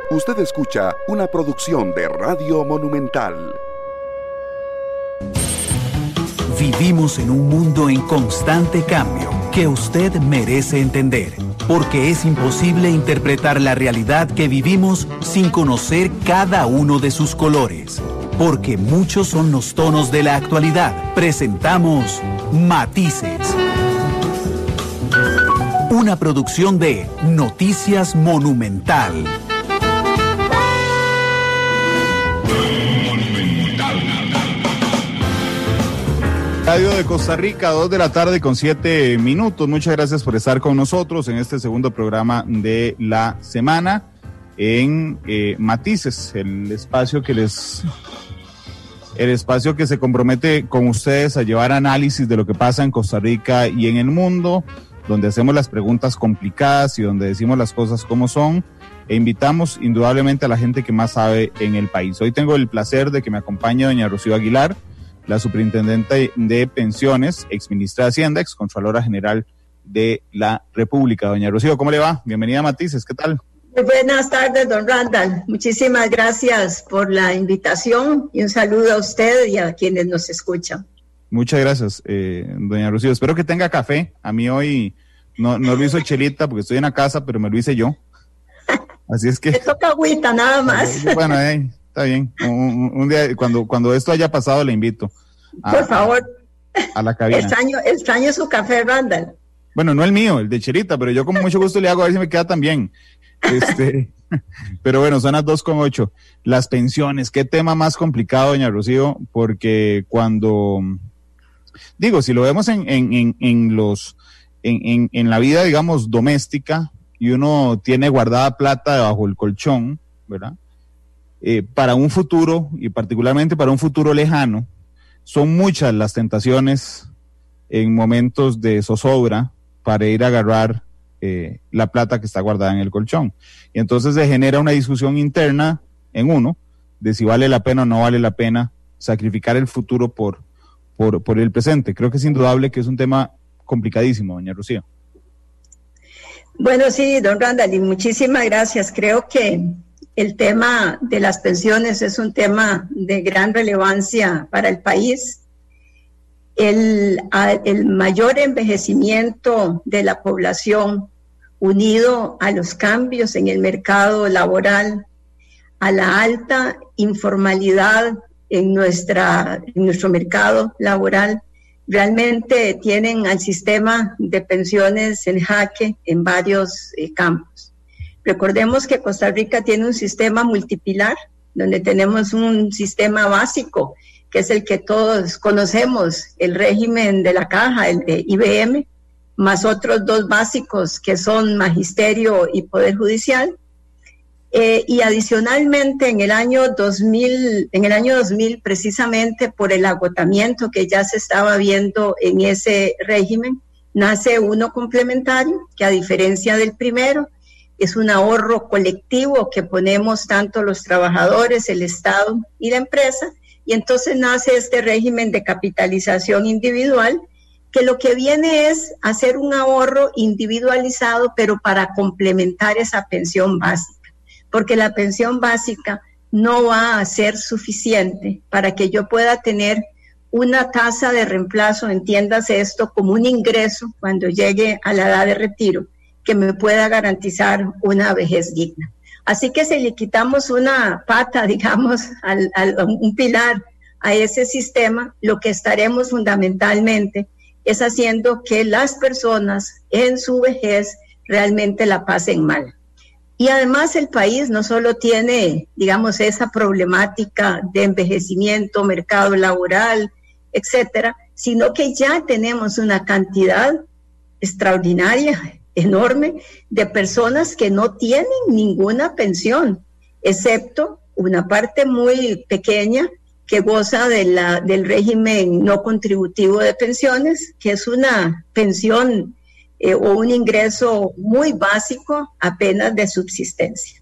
Usted escucha una producción de Radio Monumental. Vivimos en un mundo en constante cambio que usted merece entender, porque es imposible interpretar la realidad que vivimos sin conocer cada uno de sus colores. Porque muchos son los tonos de la actualidad. Presentamos Matices. Una producción de Noticias Monumental. Radio de Costa Rica, 2:07 p.m. Muchas gracias por estar con nosotros en este segundo programa de la semana en Matices, el espacio que se compromete con ustedes a llevar análisis de lo que pasa en Costa Rica y en el mundo, donde hacemos las preguntas complicadas y donde decimos las cosas como son, e invitamos indudablemente a la gente que más sabe en el país. Hoy tengo el placer de que me acompañe doña Rocío Aguilar, la superintendente de pensiones, exministra de Hacienda, excontralora general de la República. Doña Rocío, ¿cómo le va? Bienvenida a Matices, ¿qué tal? Muy buenas tardes, don Randall. Muchísimas gracias por la invitación y un saludo a usted y a quienes nos escuchan. Muchas gracias, doña Rocío. Espero que tenga café. A mí hoy no lo hizo Chelita porque estoy en la casa, pero me lo hice yo. Así es que... Me toca agüita nada más. Bueno, está bien. Un día, cuando esto haya pasado, le invito. Por favor. A la cabina. Extraño su café, Randall. Bueno, no el mío, el de Chelita, pero yo con mucho gusto le hago a ver si me queda tan bien. Pero bueno, son las 2:08. Las pensiones, qué tema más complicado, doña Rocío, porque si lo vemos en la vida, digamos, doméstica, y uno tiene guardada plata debajo del colchón, ¿verdad? Para un futuro, y particularmente para un futuro lejano, son muchas las tentaciones en momentos de zozobra para ir a agarrar la plata que está guardada en el colchón. Y entonces se genera una discusión interna en uno de si vale la pena o no vale la pena sacrificar el futuro por el presente. Creo que es indudable que es un tema complicadísimo, doña Rocío. Bueno, sí, don Randall, y muchísimas gracias. Creo que el tema de las pensiones es un tema de gran relevancia para el país. El mayor envejecimiento de la población, unido a los cambios en el mercado laboral, a la alta informalidad en nuestro mercado laboral, realmente tienen al sistema de pensiones en jaque en varios campos. Recordemos que Costa Rica tiene un sistema multipilar, donde tenemos un sistema básico, que es el que todos conocemos, el régimen de la caja, el de IBM, más otros dos básicos que son magisterio y poder judicial. Y adicionalmente en el año 2000, precisamente por el agotamiento que ya se estaba viendo en ese régimen, nace uno complementario, que a diferencia del primero, es un ahorro colectivo que ponemos tanto los trabajadores, el Estado y la empresa, y entonces nace este régimen de capitalización individual, que lo que viene es hacer un ahorro individualizado, pero para complementar esa pensión básica, porque la pensión básica no va a ser suficiente para que yo pueda tener una tasa de reemplazo, entiéndase esto como un ingreso cuando llegue a la edad de retiro, que me pueda garantizar una vejez digna. Así que si le quitamos una pata, digamos, un pilar a ese sistema, lo que estaremos fundamentalmente es haciendo que las personas en su vejez realmente la pasen mal. Y además el país no solo tiene, digamos, esa problemática de envejecimiento, mercado laboral, etcétera, sino que ya tenemos una cantidad extraordinaria, enorme, de personas que no tienen ninguna pensión, excepto una parte muy pequeña que goza del régimen no contributivo de pensiones, que es una pensión o un ingreso muy básico, apenas de subsistencia.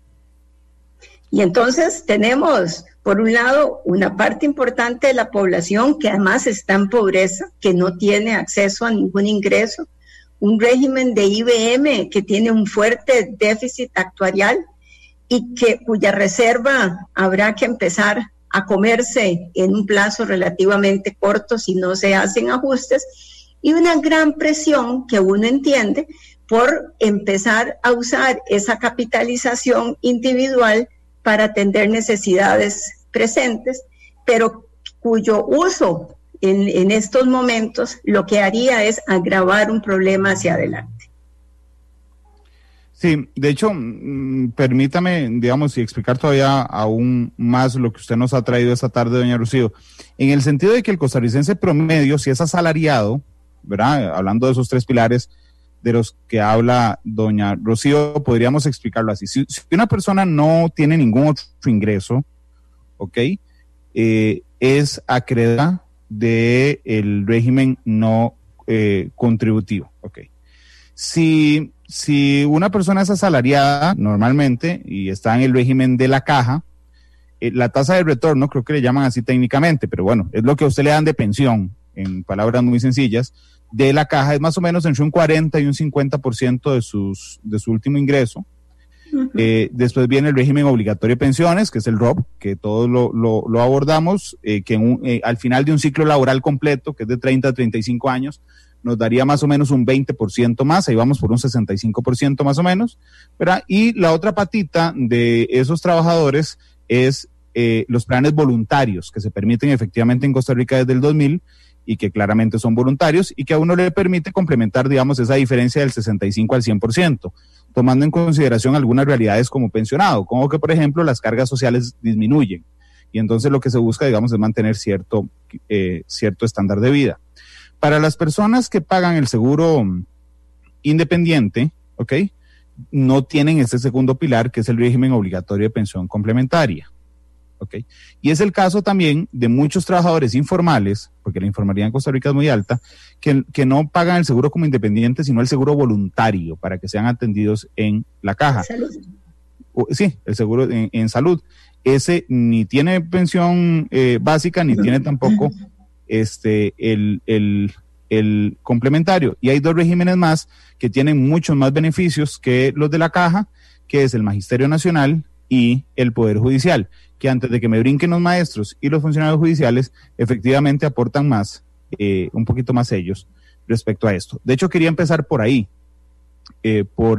Y entonces tenemos, por un lado, una parte importante de la población que además está en pobreza, que no tiene acceso a ningún ingreso, un régimen de IBM que tiene un fuerte déficit actuarial, y cuya reserva habrá que empezar a comerse en un plazo relativamente corto si no se hacen ajustes, y una gran presión que uno entiende por empezar a usar esa capitalización individual para atender necesidades presentes, pero cuyo uso en estos momentos lo que haría es agravar un problema hacia adelante. Sí, de hecho, permítame, digamos, y explicar todavía aún más lo que usted nos ha traído esta tarde, doña Rocío, en el sentido de que el costarricense promedio, si es asalariado, ¿verdad? Hablando de esos tres pilares de los que habla doña Rocío, podríamos explicarlo así. Si una persona no tiene ningún otro ingreso, ¿ok? Es acreedora del régimen no contributivo, ¿ok? Si una persona es asalariada normalmente y está en el régimen de la caja, la tasa de retorno, creo que le llaman así técnicamente, pero bueno, es lo que a usted le dan de pensión, en palabras muy sencillas, de la caja es más o menos entre un 40 y un 50% de su último ingreso. Uh-huh. Después viene el régimen obligatorio de pensiones, que es el ROP, que todos lo abordamos, que al final de un ciclo laboral completo, que es de 30 a 35 años, nos daría más o menos un 20% más, ahí vamos por un 65% más o menos, ¿verdad? Y la otra patita de esos trabajadores es los planes voluntarios que se permiten efectivamente en Costa Rica desde el 2000 y que claramente son voluntarios y que a uno le permite complementar, digamos, esa diferencia del 65 al 100%, tomando en consideración algunas realidades como pensionado, como que, por ejemplo, las cargas sociales disminuyen y entonces lo que se busca, digamos, es mantener cierto estándar de vida. Para las personas que pagan el seguro independiente, ¿ok? No tienen este segundo pilar, que es el régimen obligatorio de pensión complementaria, ¿ok? Y es el caso también de muchos trabajadores informales, porque la informalidad en Costa Rica es muy alta, que no pagan el seguro como independiente, sino el seguro voluntario, para que sean atendidos en la caja. ¿Salud? Sí, el seguro en salud. Ese ni tiene pensión básica, ni tiene tampoco el complementario, y hay dos regímenes más que tienen muchos más beneficios que los de la caja, que es el Magisterio Nacional y el Poder Judicial, que antes de que me brinquen los maestros y los funcionarios judiciales, efectivamente aportan más, un poquito más ellos respecto a esto. De hecho, quería empezar por ahí, por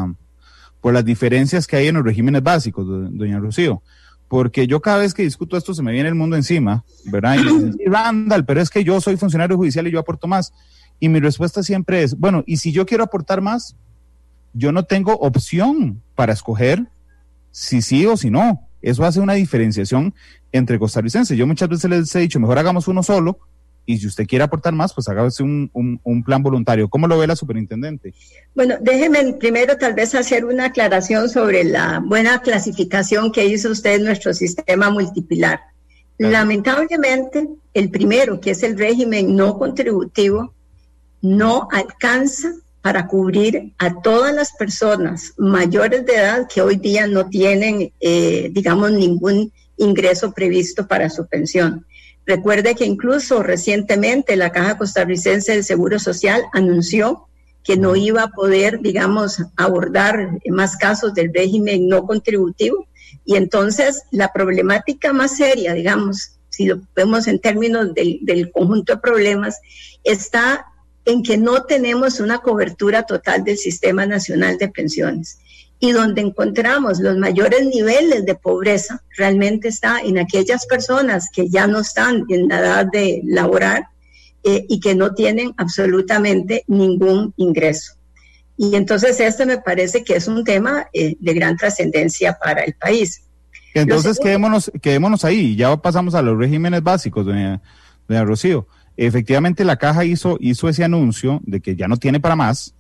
las diferencias que hay en los regímenes básicos, doña Rocío. Porque yo cada vez que discuto esto se me viene el mundo encima, ¿verdad? Y me dicen, sí, Randall, pero es que yo soy funcionario judicial y yo aporto más. Y mi respuesta siempre es, bueno, y si yo quiero aportar más, yo no tengo opción para escoger si sí o si no. Eso hace una diferenciación entre costarricenses. Yo muchas veces les he dicho, mejor hagamos uno solo, y si usted quiere aportar más, pues hágase un plan voluntario. ¿Cómo lo ve la superintendente? Bueno, déjeme primero tal vez hacer una aclaración sobre la buena clasificación que hizo usted en nuestro sistema multipilar. Claro. Lamentablemente, el primero, que es el régimen no contributivo, no alcanza para cubrir a todas las personas mayores de edad que hoy día no tienen, digamos, ningún ingreso previsto para su pensión. Recuerde que incluso recientemente la Caja Costarricense del Seguro Social anunció que no iba a poder, digamos, abordar más casos del régimen no contributivo, y entonces la problemática más seria, digamos, si lo vemos en términos del conjunto de problemas, está en que no tenemos una cobertura total del Sistema Nacional de Pensiones. Y donde encontramos los mayores niveles de pobreza realmente está en aquellas personas que ya no están en la edad de laborar y que no tienen absolutamente ningún ingreso. Y entonces me parece que es un tema de gran trascendencia para el país. Entonces quedémonos ahí, ya pasamos a los regímenes básicos, doña Rocío. Efectivamente la Caja hizo ese anuncio de que ya no tiene para más.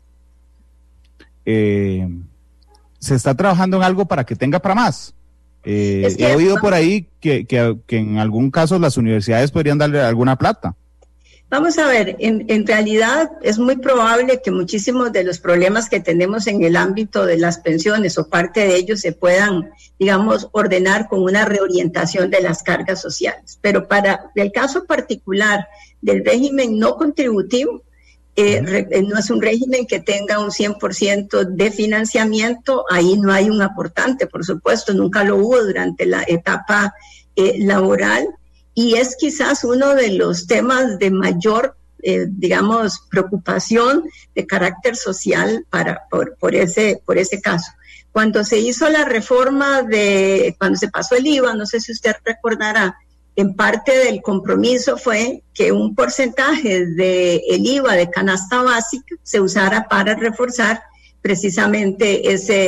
Se está trabajando en algo para que tenga para más. He oído por ahí que en algún caso las universidades podrían darle alguna plata. Vamos a ver, en realidad es muy probable que muchísimos de los problemas que tenemos en el ámbito de las pensiones o parte de ellos se puedan, digamos, ordenar con una reorientación de las cargas sociales. Pero para el caso particular del régimen no contributivo, no es un régimen que tenga un 100% de financiamiento, ahí no hay un aportante, por supuesto, nunca lo hubo durante la etapa laboral, y es quizás uno de los temas de mayor, preocupación de carácter social por ese caso. Cuando se hizo la reforma cuando se pasó el IVA, no sé si usted recordará, en parte del compromiso fue que un porcentaje del IVA de canasta básica se usara para reforzar precisamente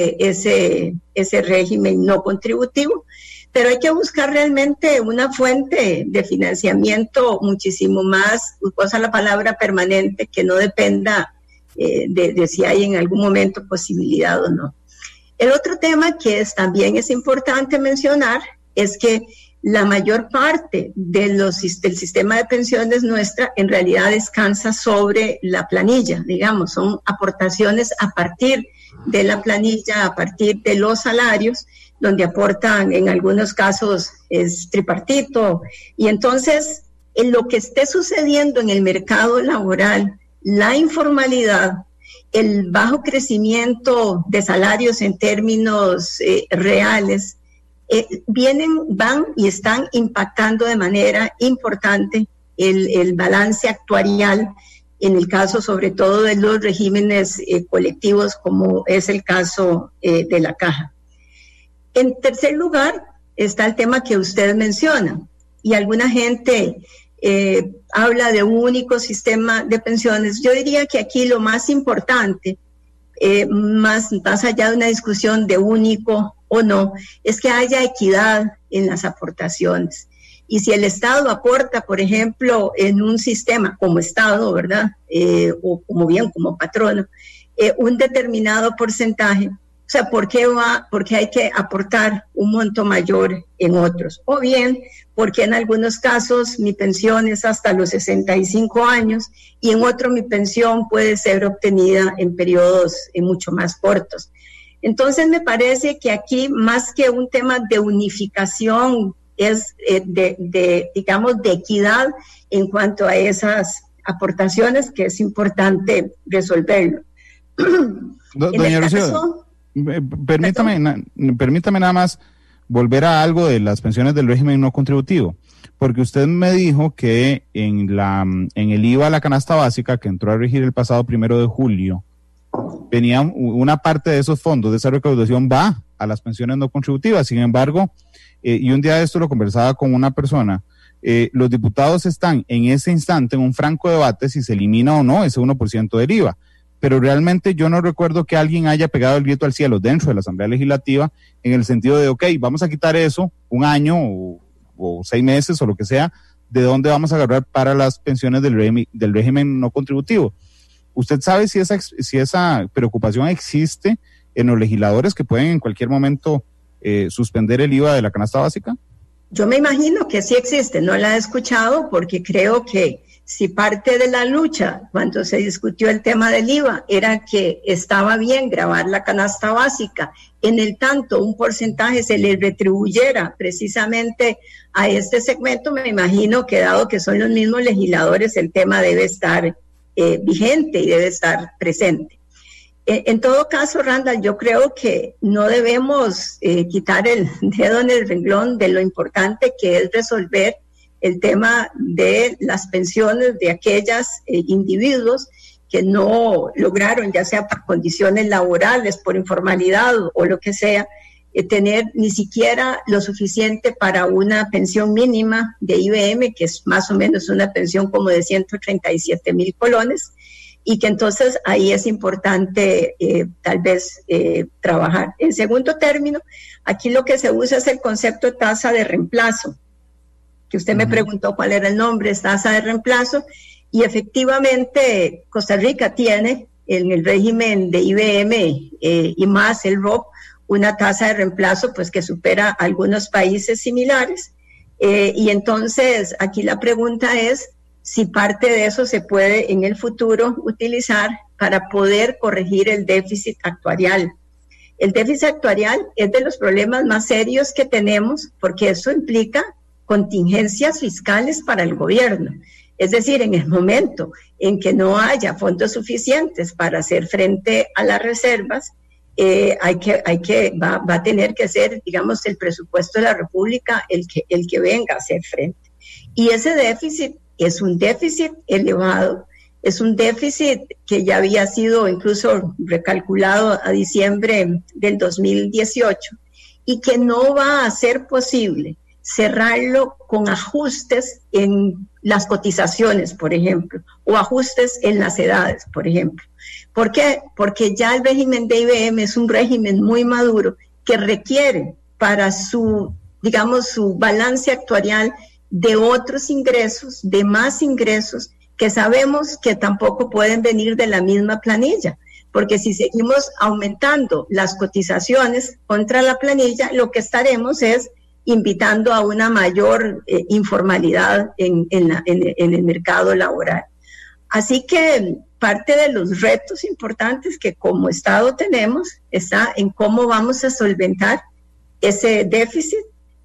ese régimen no contributivo. Pero hay que buscar realmente una fuente de financiamiento muchísimo más, usa la palabra permanente, que no dependa de si hay en algún momento posibilidad o no. El otro tema que también es importante mencionar es que la mayor parte del sistema de pensiones nuestra en realidad descansa sobre la planilla, digamos, son aportaciones a partir de la planilla, a partir de los salarios, donde aportan en algunos casos es tripartito. Y entonces, en lo que esté sucediendo en el mercado laboral, la informalidad, el bajo crecimiento de salarios en términos reales, van y están impactando de manera importante el balance actuarial, en el caso sobre todo de los regímenes colectivos, como es el caso de la Caja. En tercer lugar está el tema que usted menciona, y alguna gente habla de un único sistema de pensiones. Yo diría que aquí lo más importante, más allá de una discusión de único o no, es que haya equidad en las aportaciones. Y si el Estado aporta, por ejemplo, en un sistema como Estado, ¿verdad? O como patrono, un determinado porcentaje, o sea, ¿por qué hay que aportar un monto mayor en otros? O bien, porque en algunos casos mi pensión es hasta los 65 años y en otro mi pensión puede ser obtenida en periodos mucho más cortos. Entonces me parece que aquí, más que un tema de unificación, es de equidad en cuanto a esas aportaciones, que es importante resolverlo. Doña Rocío, permítame nada más volver a algo de las pensiones del régimen no contributivo, porque usted me dijo que en el IVA a la canasta básica, que entró a regir el pasado 1 de julio, venía una parte de esos fondos, de esa recaudación, va a las pensiones no contributivas. Sin embargo, y un día de esto lo conversaba con una persona, los diputados están en ese instante en un franco debate si se elimina o no ese 1% del IVA, pero realmente yo no recuerdo que alguien haya pegado el grito al cielo dentro de la Asamblea Legislativa en el sentido de, vamos a quitar eso, un año o 6 meses o lo que sea, ¿de dónde vamos a agarrar para las pensiones del régimen no contributivo? ¿Usted sabe si esa preocupación existe en los legisladores que pueden en cualquier momento suspender el IVA de la canasta básica? Yo me imagino que sí existe, no la he escuchado porque creo que si parte de la lucha cuando se discutió el tema del IVA era que estaba bien gravar la canasta básica, en el tanto un porcentaje se le retribuyera precisamente a este segmento, me imagino que dado que son los mismos legisladores, el tema debe estar vigente y debe estar presente. En todo caso, Randall, yo creo que no debemos quitar el dedo en el renglón de lo importante que es resolver el tema de las pensiones de aquellos individuos que no lograron, ya sea por condiciones laborales, por informalidad o lo que sea, tener ni siquiera lo suficiente para una pensión mínima de IBM, que es más o menos una pensión como de 137,000 colones, y que entonces ahí es importante tal vez trabajar. En segundo término, aquí lo que se usa es el concepto de tasa de reemplazo, que usted me preguntó cuál era el nombre, es tasa de reemplazo, y efectivamente Costa Rica tiene en el régimen de IBM y más el ROP una tasa de reemplazo pues que supera a algunos países similares, y entonces aquí la pregunta es si parte de eso se puede en el futuro utilizar para poder corregir el déficit actuarial. El déficit actuarial es de los problemas más serios que tenemos porque eso implica contingencias fiscales para el gobierno. Es decir, en el momento en que no haya fondos suficientes para hacer frente a las reservas, va a tener que ser, digamos, el presupuesto de la República el que venga a hacer frente. Y ese déficit es un déficit elevado, es un déficit que ya había sido incluso recalculado a diciembre del 2018 y que no va a ser posible cerrarlo con ajustes en las cotizaciones, por ejemplo, o ajustes en las edades, por ejemplo. ¿Por qué? Porque ya el régimen de IBM es un régimen muy maduro que requiere para su balance actuarial de otros ingresos, de más ingresos, que sabemos que tampoco pueden venir de la misma planilla, porque si seguimos aumentando las cotizaciones contra la planilla, lo que estaremos es invitando a una mayor informalidad en el mercado laboral. Así que parte de los retos importantes que como Estado tenemos está en cómo vamos a solventar ese déficit.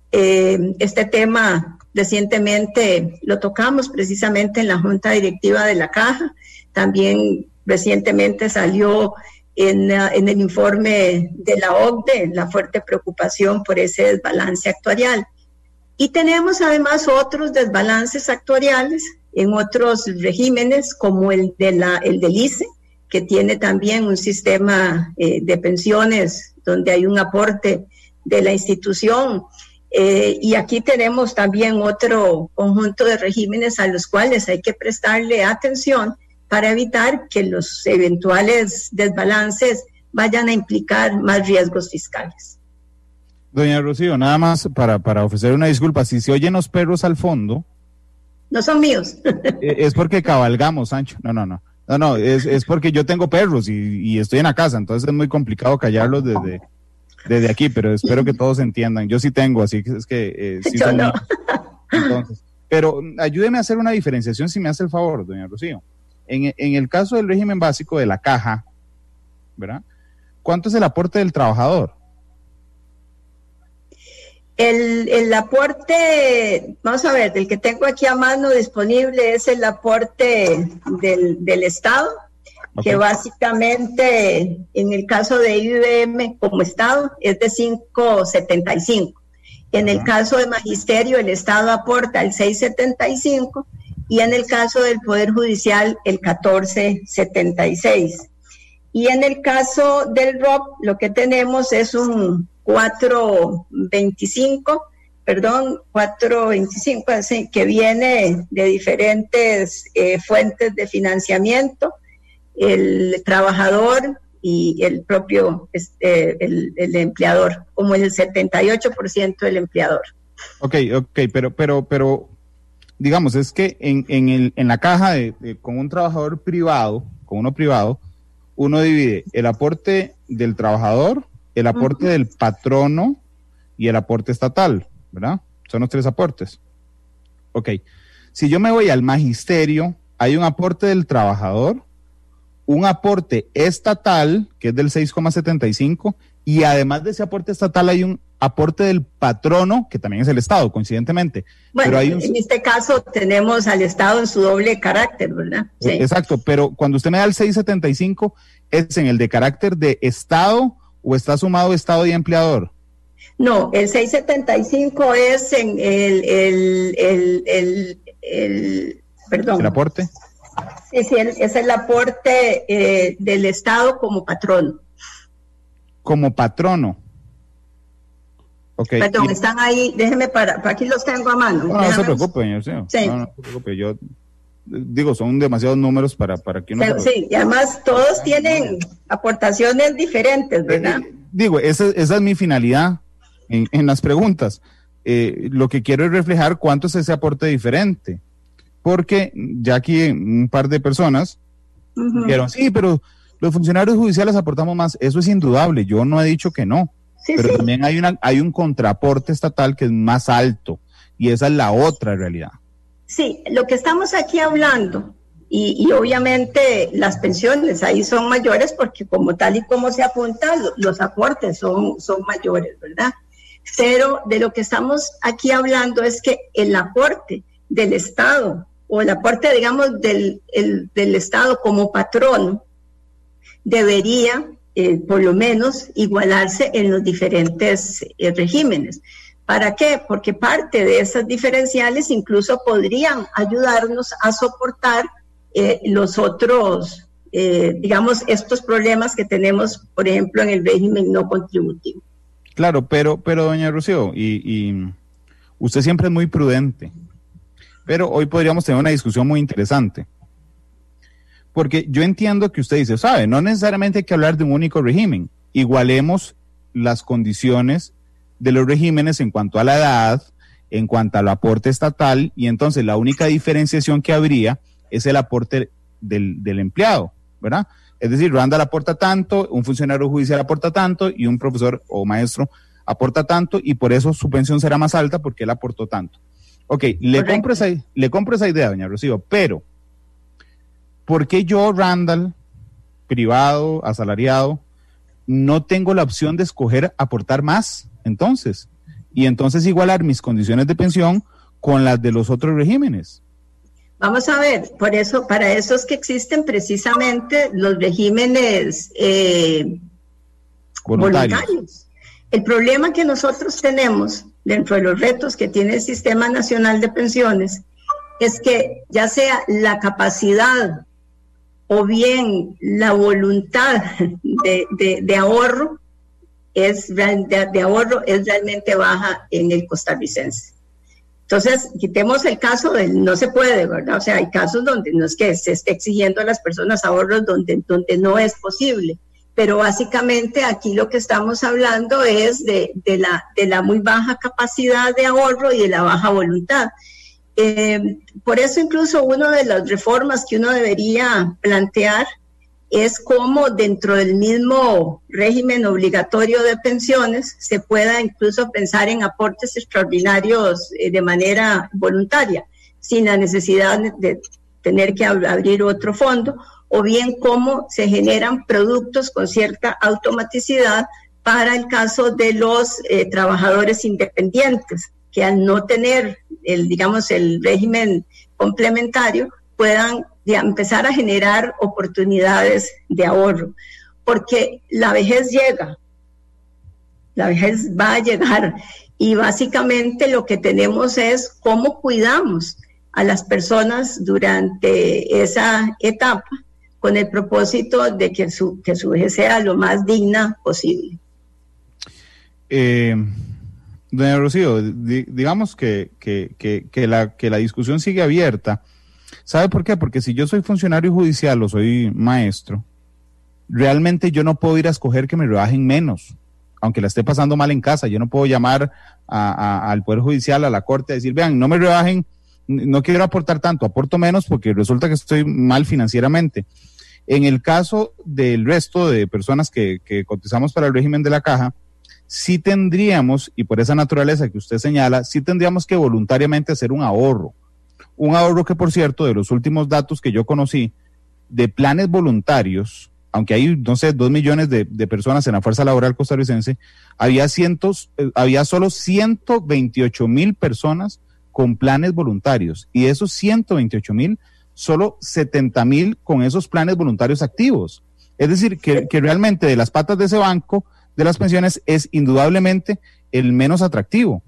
Este tema recientemente lo tocamos precisamente en la Junta Directiva de la Caja, también recientemente salió en el informe de la OCDE la fuerte preocupación por ese desbalance actuarial. Y tenemos además otros desbalances actuariales en otros regímenes, como el del ICE, que tiene también un sistema de pensiones donde hay un aporte de la institución. Y aquí tenemos también otro conjunto de regímenes a los cuales hay que prestarle atención para evitar que los eventuales desbalances vayan a implicar más riesgos fiscales. Doña Rocío, nada más para ofrecer una disculpa, si se oyen los perros al fondo... No son míos. Es porque cabalgamos, Sancho. No, es porque yo tengo perros y estoy en la casa, entonces es muy complicado callarlos desde aquí, pero espero que todos entiendan. Yo sí tengo, así que es que... sí yo no. Entonces, pero ayúdeme a hacer una diferenciación si me hace el favor, doña Rocío. En el caso del régimen básico de la Caja, ¿verdad? ¿Cuánto es el aporte del trabajador? El aporte, vamos a ver, del que tengo aquí a mano disponible es el aporte del Estado, okay, que básicamente en el caso de IBM como Estado es de 5.75. En el caso de Magisterio el Estado aporta el 6.75 y en el caso del Poder Judicial el 14.76. Y en el caso del ROP lo que tenemos es un 4.25, que viene de diferentes fuentes de financiamiento, el trabajador y el propio el empleador, como el 78% del empleador. Ok, pero digamos, es que en la caja con un trabajador privado, con uno privado, uno divide el aporte del trabajador, el aporte del patrono y el aporte estatal, ¿verdad? Son los tres aportes. Ok, si yo me voy al magisterio, hay un aporte del trabajador, un aporte estatal, que es del 6.75, y además de ese aporte estatal hay un aporte del patrono, que también es el Estado, coincidentemente. Bueno, pero en este caso tenemos al Estado en su doble carácter, ¿verdad? Sí. Exacto, pero cuando usted me da el 6.75, ¿es en el de carácter de Estado o está sumado Estado y empleador? No, el 6.75 es en perdón. ¿El aporte? Sí, es el aporte del Estado como patrono. Como patrono. Okay. Perdón, están ahí, déjeme para aquí los tengo a mano. No se preocupe, señor. Sí. No se preocupe, yo digo, son demasiados números para que uno... Sí, y además todos tienen aportaciones diferentes, ¿verdad? Digo, esa es mi finalidad en las preguntas. Lo que quiero es reflejar cuánto es ese aporte diferente, porque ya aquí un par de personas dijeron, sí, pero los funcionarios judiciales aportamos más. Eso es indudable, yo no he dicho que no. Sí, pero sí, también hay un contraporte estatal que es más alto, y esa es la otra realidad. Sí, lo que estamos aquí hablando, y obviamente las pensiones ahí son mayores porque como tal y como se apunta, los aportes son mayores, ¿verdad? Pero de lo que estamos aquí hablando es que el aporte del Estado o el aporte, digamos, del Estado como patrono debería, por lo menos, igualarse en los diferentes regímenes. ¿Para qué? Porque parte de esas diferenciales incluso podrían ayudarnos a soportar los otros, digamos, estos problemas que tenemos, por ejemplo, en el régimen no contributivo. Claro, pero doña Rocío, y usted siempre es muy prudente, pero hoy podríamos tener una discusión muy interesante. Porque yo entiendo que usted dice, sabe, no necesariamente hay que hablar de un único régimen, igualemos las condiciones de los regímenes en cuanto a la edad, en cuanto al aporte estatal, y entonces la única diferenciación que habría es el aporte del empleado, ¿verdad? Es decir, Randall aporta tanto, un funcionario judicial aporta tanto, y un profesor o maestro aporta tanto, y por eso su pensión será más alta porque él aportó tanto. Ok, le compro esa idea, doña Rocío, pero ¿por qué yo, Randall, privado, asalariado, no tengo la opción de escoger aportar más entonces? Y entonces igualar mis condiciones de pensión con las de los otros regímenes. Vamos a ver, por eso, para eso es que existen precisamente los regímenes voluntarios. El problema que nosotros tenemos dentro de los retos que tiene el Sistema Nacional de Pensiones es que ya sea la capacidad o bien la voluntad de ahorro es realmente baja en el costarricense. Entonces, quitemos el caso del no se puede, ¿verdad? O sea, hay casos donde no es que se esté exigiendo a las personas ahorros donde no es posible, pero básicamente aquí lo que estamos hablando es de la muy baja capacidad de ahorro y de la baja voluntad. Por eso incluso una de las reformas que uno debería plantear es cómo dentro del mismo régimen obligatorio de pensiones se pueda incluso pensar en aportes extraordinarios de manera voluntaria, sin la necesidad de tener que abrir otro fondo, o bien cómo se generan productos con cierta automaticidad para el caso de los trabajadores independientes, que al no tener el régimen complementario puedan empezar a generar oportunidades de ahorro, porque la vejez va a llegar, y básicamente lo que tenemos es cómo cuidamos a las personas durante esa etapa con el propósito de que su vejez sea lo más digna posible. Doña Rocío, digamos que la discusión sigue abierta. ¿Sabe por qué? Porque si yo soy funcionario judicial o soy maestro, realmente yo no puedo ir a escoger que me rebajen menos, aunque la esté pasando mal en casa. Yo no puedo llamar al Poder Judicial, a la Corte, a decir, vean, no me rebajen, no quiero aportar tanto, aporto menos porque resulta que estoy mal financieramente. En el caso del resto de personas que cotizamos para el régimen de la caja, sí tendríamos, y por esa naturaleza que usted señala, sí tendríamos que voluntariamente hacer un ahorro. Un ahorro que, por cierto, de los últimos datos que yo conocí, de planes voluntarios, aunque hay, no sé, 2 millones de personas en la fuerza laboral costarricense, había solo 128,000 personas con planes voluntarios, y de esos 128,000, solo 70,000 con esos planes voluntarios activos. Es decir, que realmente de las patas de ese banco de las pensiones es indudablemente el menos atractivo.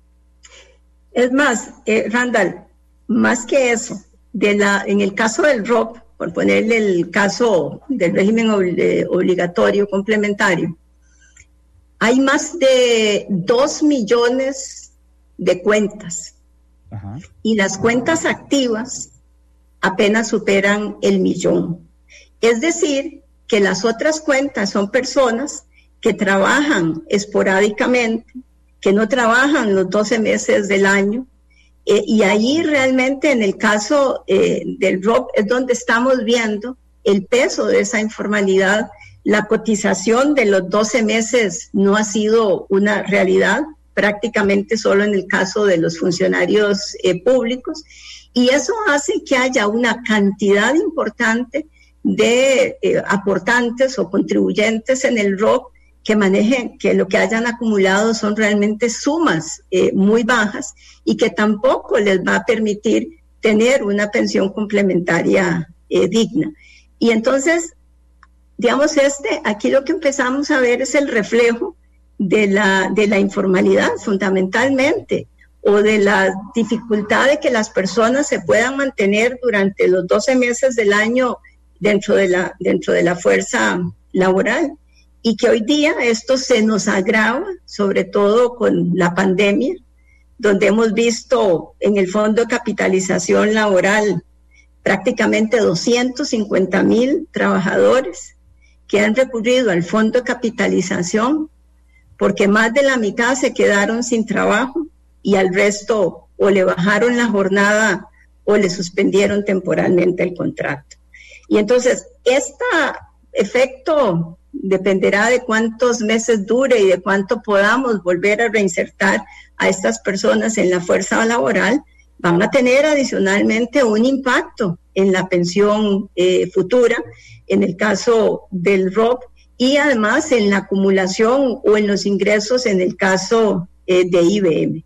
Es más, Randall, más que eso, en el caso del ROP, por ponerle el caso del régimen obligatorio complementario, hay más de 2 millones de cuentas. Ajá. Y las cuentas activas apenas superan el 1,000,000. Es decir, que las otras cuentas son personas que trabajan esporádicamente, que no trabajan los 12 meses del año, y ahí realmente en el caso del ROP es donde estamos viendo el peso de esa informalidad. La cotización de los 12 meses no ha sido una realidad, prácticamente solo en el caso de los funcionarios públicos, y eso hace que haya una cantidad importante de aportantes o contribuyentes en el ROP que lo que hayan acumulado son realmente sumas muy bajas, y que tampoco les va a permitir tener una pensión complementaria digna. Y entonces, digamos, aquí lo que empezamos a ver es el reflejo de la informalidad, fundamentalmente, o de la dificultad de que las personas se puedan mantener durante los 12 meses del año dentro de la fuerza laboral, y que hoy día esto se nos agrava, sobre todo con la pandemia, donde hemos visto en el Fondo de Capitalización Laboral prácticamente 250,000 trabajadores que han recurrido al Fondo de Capitalización porque más de la mitad se quedaron sin trabajo y al resto o le bajaron la jornada o le suspendieron temporalmente el contrato. Y entonces, este efecto dependerá de cuántos meses dure y de cuánto podamos volver a reinsertar a estas personas en la fuerza laboral. Van a tener adicionalmente un impacto en la pensión futura, en el caso del ROP, y además en la acumulación o en los ingresos en el caso de IBM.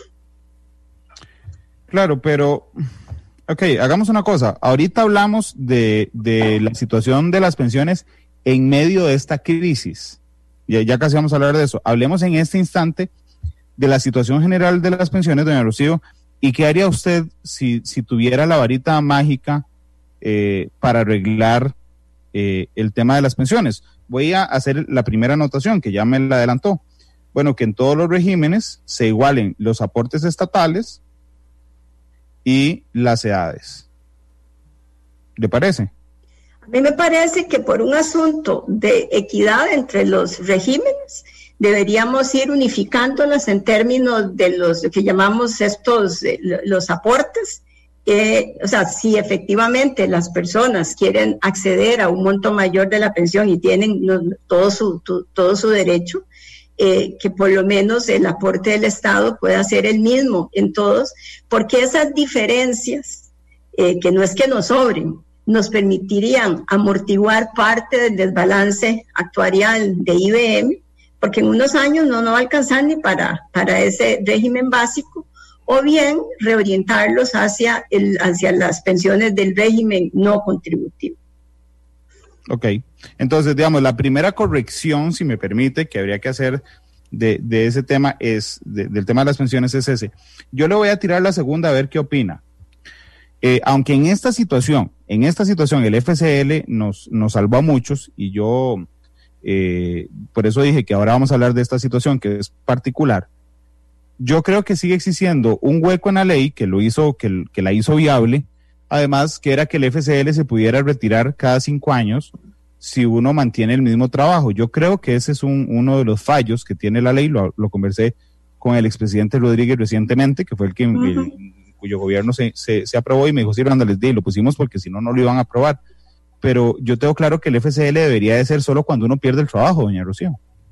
Claro, pero, ok, hagamos una cosa. Ahorita hablamos de la situación de las pensiones en medio de esta crisis. Ya casi vamos a hablar de eso. Hablemos en este instante de la situación general de las pensiones, doña Rocío, y qué haría usted si tuviera la varita mágica para arreglar el tema de las pensiones. Voy a hacer la primera anotación, que ya me la adelantó. Bueno, que en todos los regímenes se igualen los aportes estatales y las edades. ¿Le parece? A mí me parece que por un asunto de equidad entre los regímenes deberíamos ir unificándolas en términos de los que llamamos los aportes. O sea, si efectivamente las personas quieren acceder a un monto mayor de la pensión y tienen todo su derecho, que por lo menos el aporte del Estado pueda ser el mismo en todos, porque esas diferencias, que no es que nos sobren, nos permitirían amortiguar parte del desbalance actuarial de IBM, porque en unos años no va a alcanzar ni para ese régimen básico, o bien reorientarlos hacia las pensiones del régimen no contributivo. Ok, entonces, digamos, la primera corrección, si me permite, que habría que hacer de ese tema del tema de las pensiones es ese. Yo le voy a tirar la segunda a ver qué opina. Aunque en esta situación el FCL nos salvó a muchos, y yo por eso dije que ahora vamos a hablar de esta situación que es particular. Yo creo que sigue existiendo un hueco en la ley que la hizo viable, además que era que el FCL se pudiera retirar cada 5 años si uno mantiene el mismo trabajo. Yo creo que ese es uno de los fallos que tiene la ley. Lo conversé con el expresidente Rodríguez recientemente, que fue el que cuyo gobierno se aprobó, y me dijo, sí, Randall, lo pusimos porque si no, no lo iban a aprobar. Pero yo tengo claro que el FCL debería de ser solo cuando uno pierde el trabajo, doña Rocío.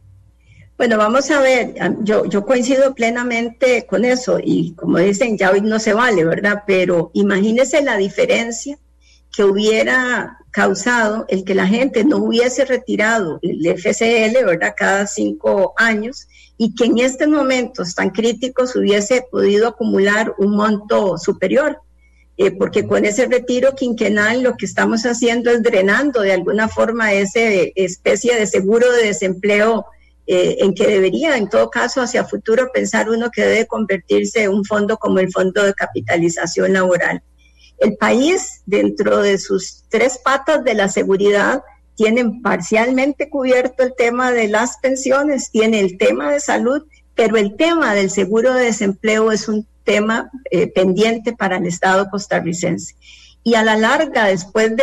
Bueno, vamos a ver, yo coincido plenamente con eso, y como dicen, ya hoy no se vale, ¿verdad? Pero imagínese la diferencia que hubiera causado el que la gente no hubiese retirado el FCL, ¿verdad?, cada 5 años, y que en estos momentos tan críticos hubiese podido acumular un monto superior, porque con ese retiro quinquenal lo que estamos haciendo es drenando de alguna forma esa especie de seguro de desempleo, en que debería, en todo caso, hacia futuro pensar uno que debe convertirse en un fondo como el Fondo de Capitalización Laboral. El país, dentro de sus 3 patas de la seguridad, tienen parcialmente cubierto el tema de las pensiones, tiene el tema de salud, pero el tema del seguro de desempleo es un tema pendiente para el Estado costarricense. Y a la larga, después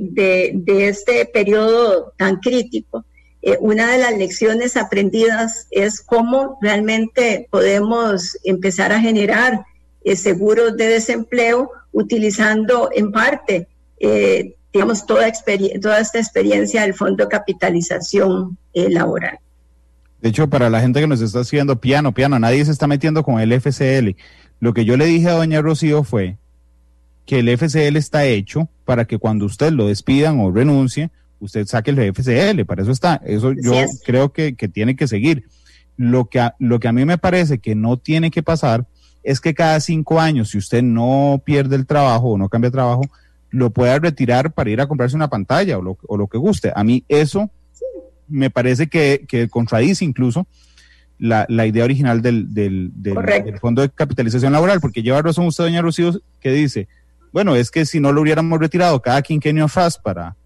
de este periodo tan crítico, una de las lecciones aprendidas es cómo realmente podemos empezar a generar seguros de desempleo utilizando en parte, digamos, toda esta experiencia del Fondo de Capitalización Laboral. De hecho, para la gente que nos está haciendo piano, nadie se está metiendo con el FCL. Lo que yo le dije a doña Rocío fue que el FCL está hecho para que cuando usted lo despidan o renuncie, usted saque el FCL, para eso está. Eso yo creo que tiene que seguir. Lo que a mí me parece que no tiene que pasar es que cada 5 años, si usted no pierde el trabajo o no cambia de trabajo, lo pueda retirar para ir a comprarse una pantalla o lo que guste. A mí eso me parece que contradice incluso la idea original del Fondo de Capitalización Laboral, porque lleva razón usted, doña Rocío, que dice, bueno, es que si no lo hubiéramos retirado cada quinquenio FAS para,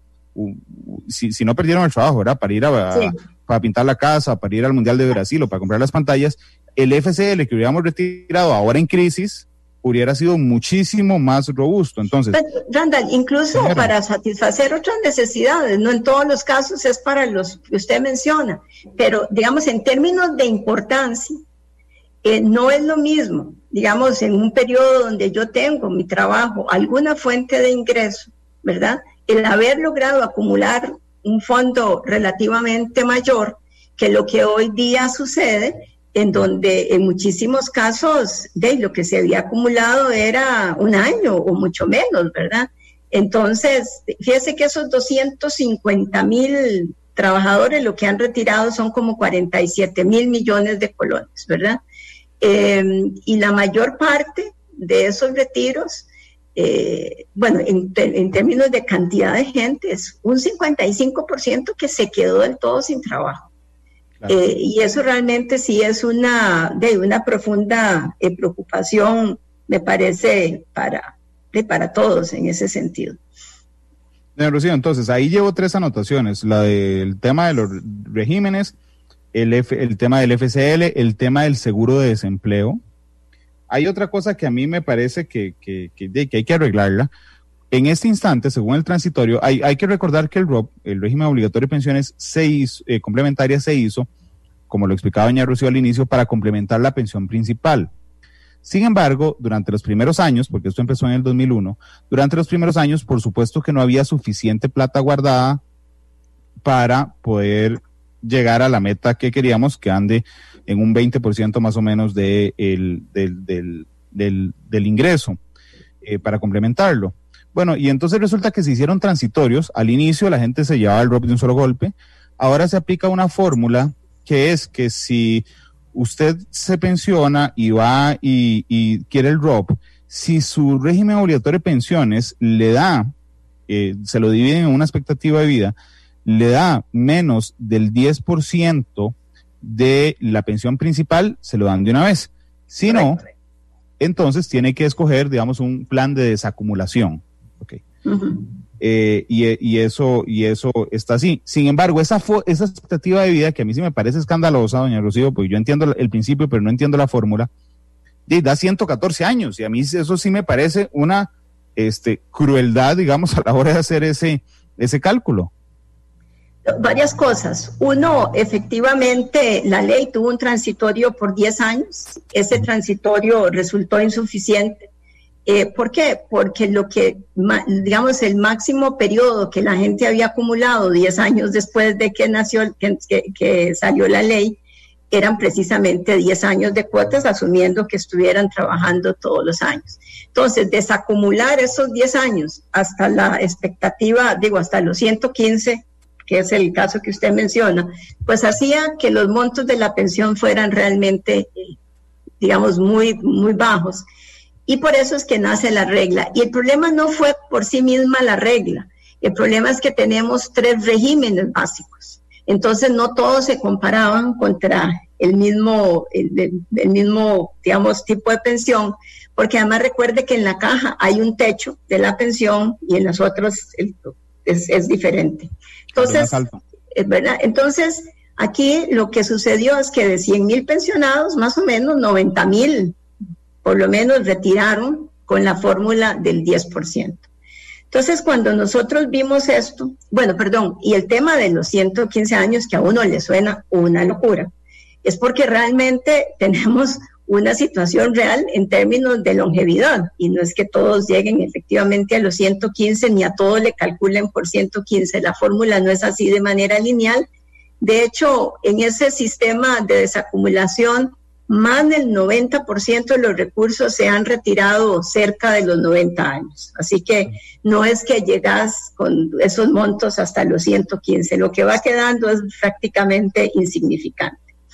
si no perdieron el trabajo, ¿verdad? Para ir para pintar la casa, para ir al Mundial de Brasil o para comprar las pantallas, el FCL que hubiéramos retirado ahora en crisis hubiera sido muchísimo más robusto. Entonces, Randall, incluso para satisfacer otras necesidades, no en todos los casos es para los que usted menciona, pero digamos en términos de importancia, no es lo mismo, digamos en un periodo donde yo tengo mi trabajo, alguna fuente de ingreso, ¿verdad? El haber logrado acumular un fondo relativamente mayor que lo que hoy día sucede, en donde en muchísimos casos lo que se había acumulado era un año o mucho menos, ¿verdad? Entonces, fíjese que esos 250,000 trabajadores lo que han retirado son como 47,000 millones de colones, ¿verdad? Y la mayor parte de esos retiros, bueno, en términos de cantidad de gente, es un 55% que se quedó del todo sin trabajo. Claro. Y eso realmente sí es una profunda preocupación, me parece, para todos en ese sentido. Doña Rocío, entonces ahí llevo 3 anotaciones, la del tema de los regímenes, el tema del FCL, el tema del seguro de desempleo. Hay otra cosa que a mí me parece que hay que arreglarla. En este instante, según el transitorio, hay que recordar que el ROP, el régimen obligatorio de pensiones complementarias, se hizo, como lo explicaba doña Rocío al inicio, para complementar la pensión principal. Sin embargo, durante los primeros años, porque esto empezó en el 2001, durante los primeros años, por supuesto que no había suficiente plata guardada para poder llegar a la meta que queríamos, que ande en un 20% más o menos del ingreso, para complementarlo. Bueno, y entonces resulta que se hicieron transitorios. Al inicio la gente se llevaba el ROP de un solo golpe. Ahora se aplica una fórmula que es que si usted se pensiona y va y quiere el ROP, si su régimen obligatorio de pensiones le da, se lo dividen en una expectativa de vida, le da menos del 10% de la pensión principal, se lo dan de una vez. Si no, entonces tiene que escoger, digamos, un plan de desacumulación. Okay. Uh-huh. Y eso está así. Sin embargo, esa expectativa de vida, que a mí sí me parece escandalosa, doña Rocío, porque yo entiendo el principio, pero no entiendo la fórmula, da 114 años, y a mí eso sí me parece una crueldad, digamos, a la hora de hacer ese cálculo. Varias cosas. Uno, efectivamente, la ley tuvo un transitorio por 10 años. Ese transitorio resultó insuficiente. ¿Por qué? Porque digamos, el máximo periodo que la gente había acumulado 10 años después de que nació, que salió la ley, eran precisamente 10 años de cuotas, asumiendo que estuvieran trabajando todos los años. Entonces, desacumular esos 10 años hasta la expectativa, hasta los 115, que es el caso que usted menciona, pues hacía que los montos de la pensión fueran realmente, digamos, muy, muy bajos. Y por eso es que nace la regla. Y el problema no fue por sí misma la regla. El problema es que tenemos 3 regímenes básicos. Entonces no todos se comparaban contra el mismo, digamos, tipo de pensión, porque además recuerde que en la caja hay un techo de la pensión y en las otras es diferente. Entonces, ¿verdad? Entonces, aquí lo que sucedió es que de 100,000 pensionados, más o menos 90,000 por lo menos retiraron con la fórmula del 10%. Entonces, cuando nosotros vimos esto, y el tema de los 115 años, que a uno le suena una locura, es porque realmente tenemos una situación real en términos de longevidad, y no es que todos lleguen efectivamente a los 115, ni a todos le calculen por 115, la fórmula no es así de manera lineal. De hecho, en ese sistema de desacumulación, más del 90% de los recursos se han retirado cerca de los 90 años. Así que no es que llegas con esos montos hasta los 115. Lo que va quedando es prácticamente insignificante.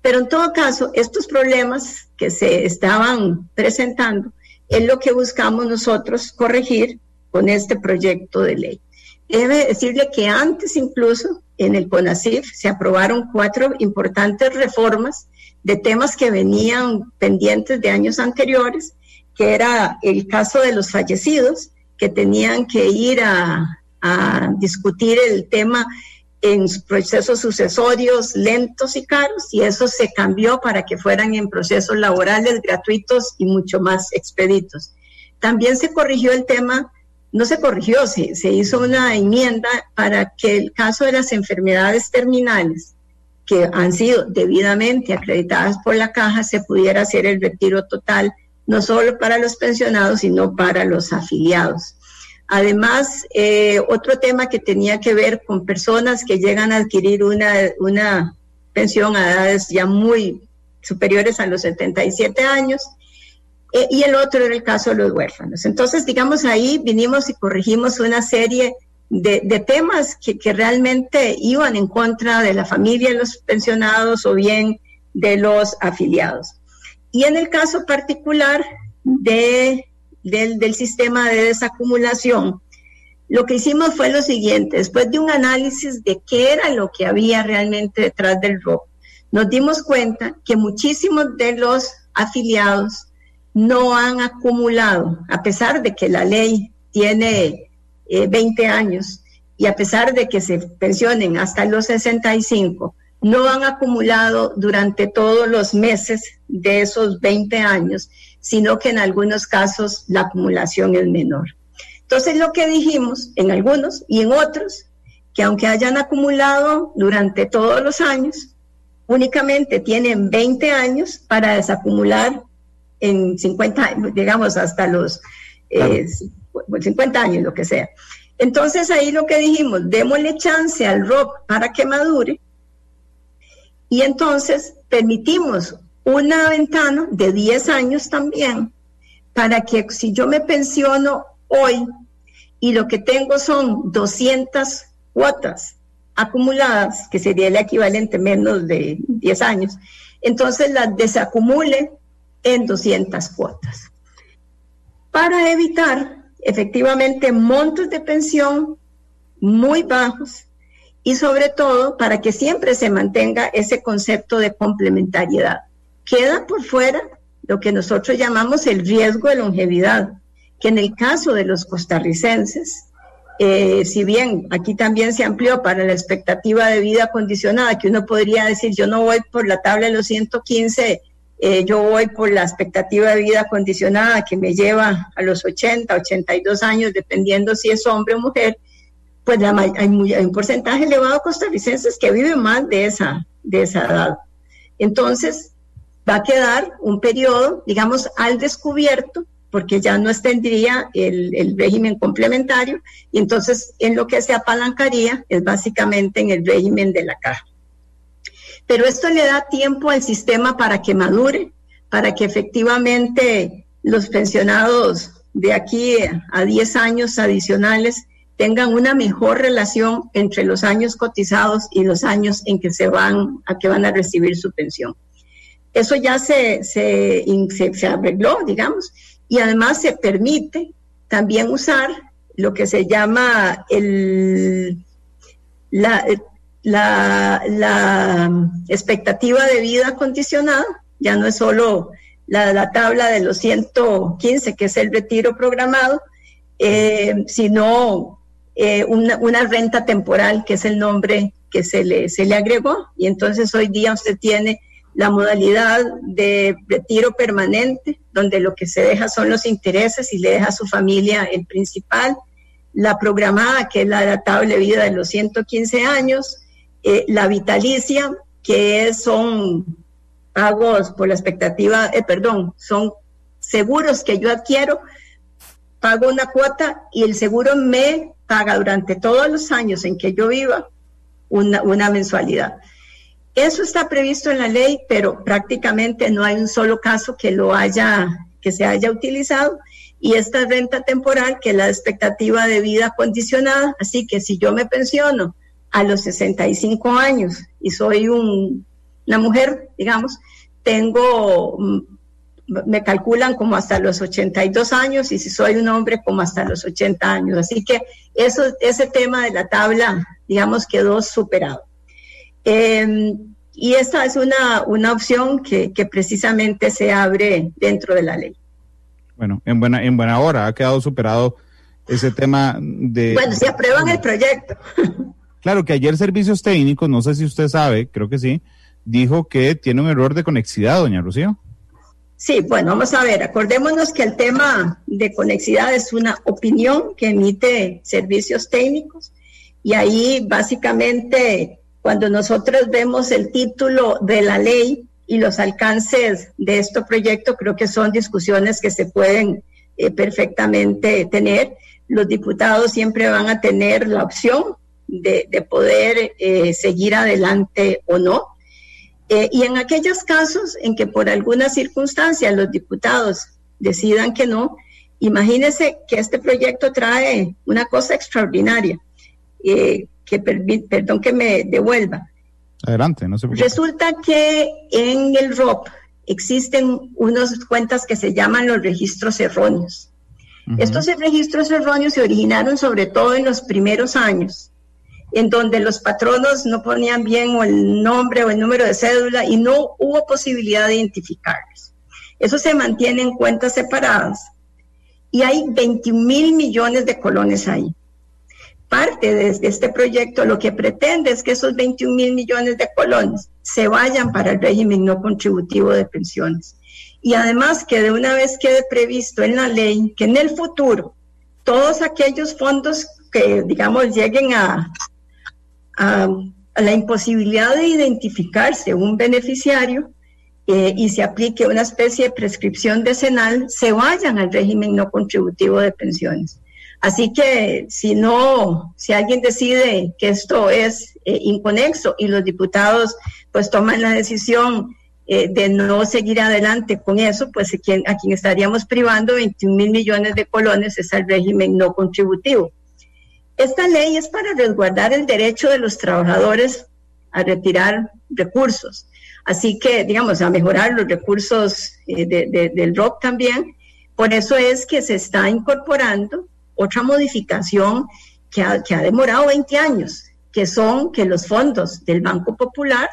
Pero en todo caso, estos problemas que se estaban presentando es lo que buscamos nosotros corregir con este proyecto de ley. Debe decirle que antes incluso en el CONACYT se aprobaron 4 importantes reformas de temas que venían pendientes de años anteriores, que era el caso de los fallecidos, que tenían que ir a discutir el tema en procesos sucesorios lentos y caros, y eso se cambió para que fueran en procesos laborales gratuitos y mucho más expeditos. También se corrigió el tema, no se corrigió, se hizo una enmienda para que el caso de las enfermedades terminales, que han sido debidamente acreditadas por la Caja, se pudiera hacer el retiro total, no solo para los pensionados, sino para los afiliados. Además, otro tema que tenía que ver con personas que llegan a adquirir una pensión a edades ya muy superiores a los 77 años, y el otro era el caso de los huérfanos. Entonces, digamos, ahí vinimos y corregimos una serie de temas que realmente iban en contra de la familia de los pensionados o bien de los afiliados. Y en el caso particular del sistema de desacumulación, lo que hicimos fue lo siguiente: después de un análisis de qué era lo que había realmente detrás del ROP, nos dimos cuenta que muchísimos de los afiliados no han acumulado, a pesar de que la ley tiene 20 años y a pesar de que se pensionen hasta los 65, no han acumulado durante todos los meses de esos 20 años, sino que en algunos casos la acumulación es menor. Entonces, lo que dijimos en algunos y en otros, que aunque hayan acumulado durante todos los años, únicamente tienen 20 años para desacumular en 50, digamos, hasta los 50 años, lo que sea. Entonces, ahí lo que dijimos, démosle chance al ROP para que madure, y entonces permitimos una ventana de 10 años también, para que si yo me pensiono hoy y lo que tengo son 200 cuotas acumuladas, que sería el equivalente menos de 10 años, entonces las desacumule en 200 cuotas, para evitar efectivamente montos de pensión muy bajos y sobre todo para que siempre se mantenga ese concepto de complementariedad. Queda por fuera lo que nosotros llamamos el riesgo de longevidad, que en el caso de los costarricenses, si bien aquí también se amplió para la expectativa de vida condicionada, que uno podría decir, yo no voy por la tabla de los 115, yo voy por la expectativa de vida condicionada que me lleva a los 80, 82 años, dependiendo si es hombre o mujer, pues hay un porcentaje elevado de costarricenses que viven más de esa edad. Entonces, va a quedar un periodo, digamos, al descubierto, porque ya no tendría el régimen complementario, y entonces en lo que se apalancaría es básicamente en el régimen de la Caja. Pero esto le da tiempo al sistema para que madure, para que efectivamente los pensionados de aquí a 10 años adicionales tengan una mejor relación entre los años cotizados y los años en que van a recibir su pensión. Eso ya se arregló, digamos, y además se permite también usar lo que se llama la expectativa de vida condicionada. Ya no es solo la tabla de los 115, que es el retiro programado, sino una renta temporal, que es el nombre que se le agregó, y entonces hoy día usted tiene la modalidad de retiro permanente, donde lo que se deja son los intereses y le deja a su familia el principal, la programada, que es la adaptable vida de los 115 años, la vitalicia, que son pagos por la expectativa, son seguros que yo adquiero, pago una cuota y el seguro me paga durante todos los años en que yo viva una mensualidad. Eso está previsto en la ley, pero prácticamente no hay un solo caso que se haya utilizado, y esta renta temporal, que es la expectativa de vida condicionada, así que si yo me pensiono a los 65 años y soy un una mujer, digamos, me calculan como hasta los 82 años y si soy un hombre como hasta los 80 años. Así que ese tema de la tabla, digamos, quedó superado. Y esta es una opción que precisamente se abre dentro de la ley. Bueno, en buena hora ha quedado superado ese tema de... Bueno, si aprueban el proyecto. Claro que ayer Servicios Técnicos, no sé si usted sabe, creo que sí, dijo que tiene un error de conexidad, doña Rocío. Sí, bueno, vamos a ver, acordémonos que el tema de conexidad es una opinión que emite Servicios Técnicos y ahí básicamente cuando nosotros vemos el título de la ley y los alcances de este proyecto, creo que son discusiones que se pueden perfectamente tener. Los diputados siempre van a tener la opción de poder seguir adelante o no. Y en aquellos casos en que por alguna circunstancia los diputados decidan que no, imagínense que este proyecto trae una cosa extraordinaria, perdón que me devuelva. Adelante, no se preocupe. Resulta que en el ROP existen unas cuentas que se llaman los registros erróneos. Uh-huh. Estos registros erróneos se originaron sobre todo en los primeros años, en donde los patronos no ponían bien o el nombre o el número de cédula y no hubo posibilidad de identificarlos. Eso se mantiene en cuentas separadas y hay 21,000 millones de colones ahí. Parte de este proyecto lo que pretende es que esos 21,000 millones de colones se vayan para el régimen no contributivo de pensiones. Y además que de una vez quede previsto en la ley que en el futuro todos aquellos fondos que, digamos, lleguen a la imposibilidad de identificarse un beneficiario y se aplique una especie de prescripción decenal, se vayan al régimen no contributivo de pensiones. Así que si alguien decide que esto es inconexo y los diputados pues toman la decisión de no seguir adelante con eso, pues a quien estaríamos privando 21,000 millones de colones es al régimen no contributivo. Esta ley es para resguardar el derecho de los trabajadores a retirar recursos, así que, digamos, a mejorar los recursos del ROP también. Por eso es que se está incorporando otra modificación que ha demorado 20 años, que son que los fondos del Banco Popular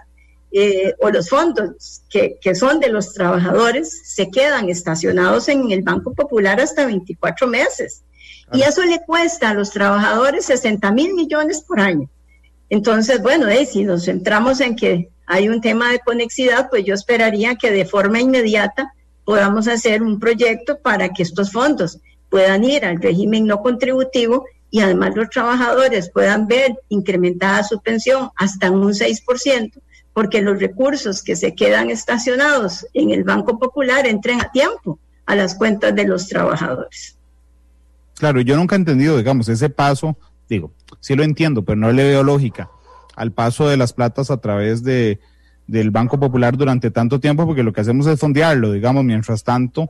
o los fondos que son de los trabajadores se quedan estacionados en el Banco Popular hasta 24 meses. Y eso le cuesta a los trabajadores 60,000 millones por año. Entonces, bueno, si nos centramos en que hay un tema de conexidad, pues yo esperaría que de forma inmediata podamos hacer un proyecto para que estos fondos puedan ir al régimen no contributivo y además los trabajadores puedan ver incrementada su pensión hasta un 6%, porque los recursos que se quedan estacionados en el Banco Popular entren a tiempo a las cuentas de los trabajadores. Claro, yo nunca he entendido, digamos, ese paso, sí lo entiendo, pero no le veo lógica al paso de las platas a través del Banco Popular durante tanto tiempo, porque lo que hacemos es fondearlo, digamos, mientras tanto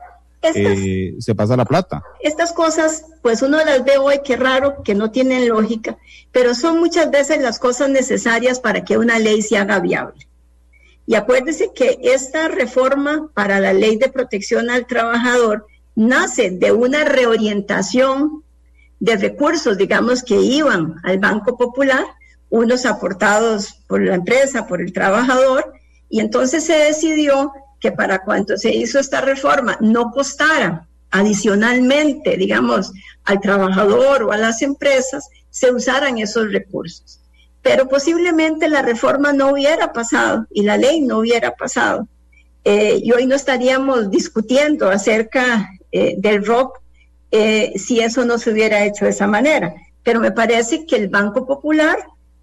se pasa la plata. Estas cosas, pues uno las ve hoy, qué raro, que no tienen lógica, pero son muchas veces las cosas necesarias para que una ley se haga viable. Y acuérdese que esta reforma para la Ley de Protección al Trabajador nace de una reorientación de recursos, digamos, que iban al Banco Popular, unos aportados por la empresa, por el trabajador, y entonces se decidió que para cuando se hizo esta reforma no costara adicionalmente, digamos, al trabajador o a las empresas, se usaran esos recursos. Pero posiblemente la reforma no hubiera pasado y la ley no hubiera pasado. Y hoy no estaríamos discutiendo acerca del ROP si eso no se hubiera hecho de esa manera. Pero me parece que el Banco Popular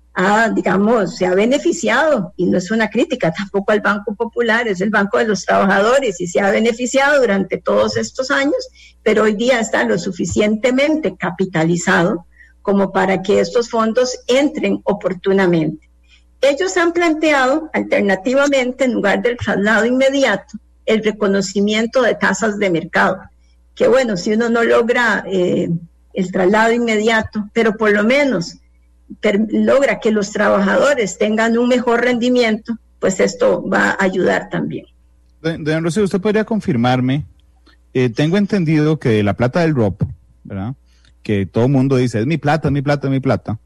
se ha beneficiado, y no es una crítica tampoco al Banco Popular, es el Banco de los Trabajadores, y se ha beneficiado durante todos estos años, pero hoy día está lo suficientemente capitalizado como para que estos fondos entren oportunamente. Ellos han planteado alternativamente, en lugar del traslado inmediato, el reconocimiento de tasas de mercado, que bueno, si uno no logra el traslado inmediato, pero por lo menos logra que los trabajadores tengan un mejor rendimiento, pues esto va a ayudar también. Doña Rocío, ¿usted podría confirmarme? Tengo entendido que la plata del ROP, ¿verdad? Que todo el mundo dice, es mi plata, es mi plata, es mi plata.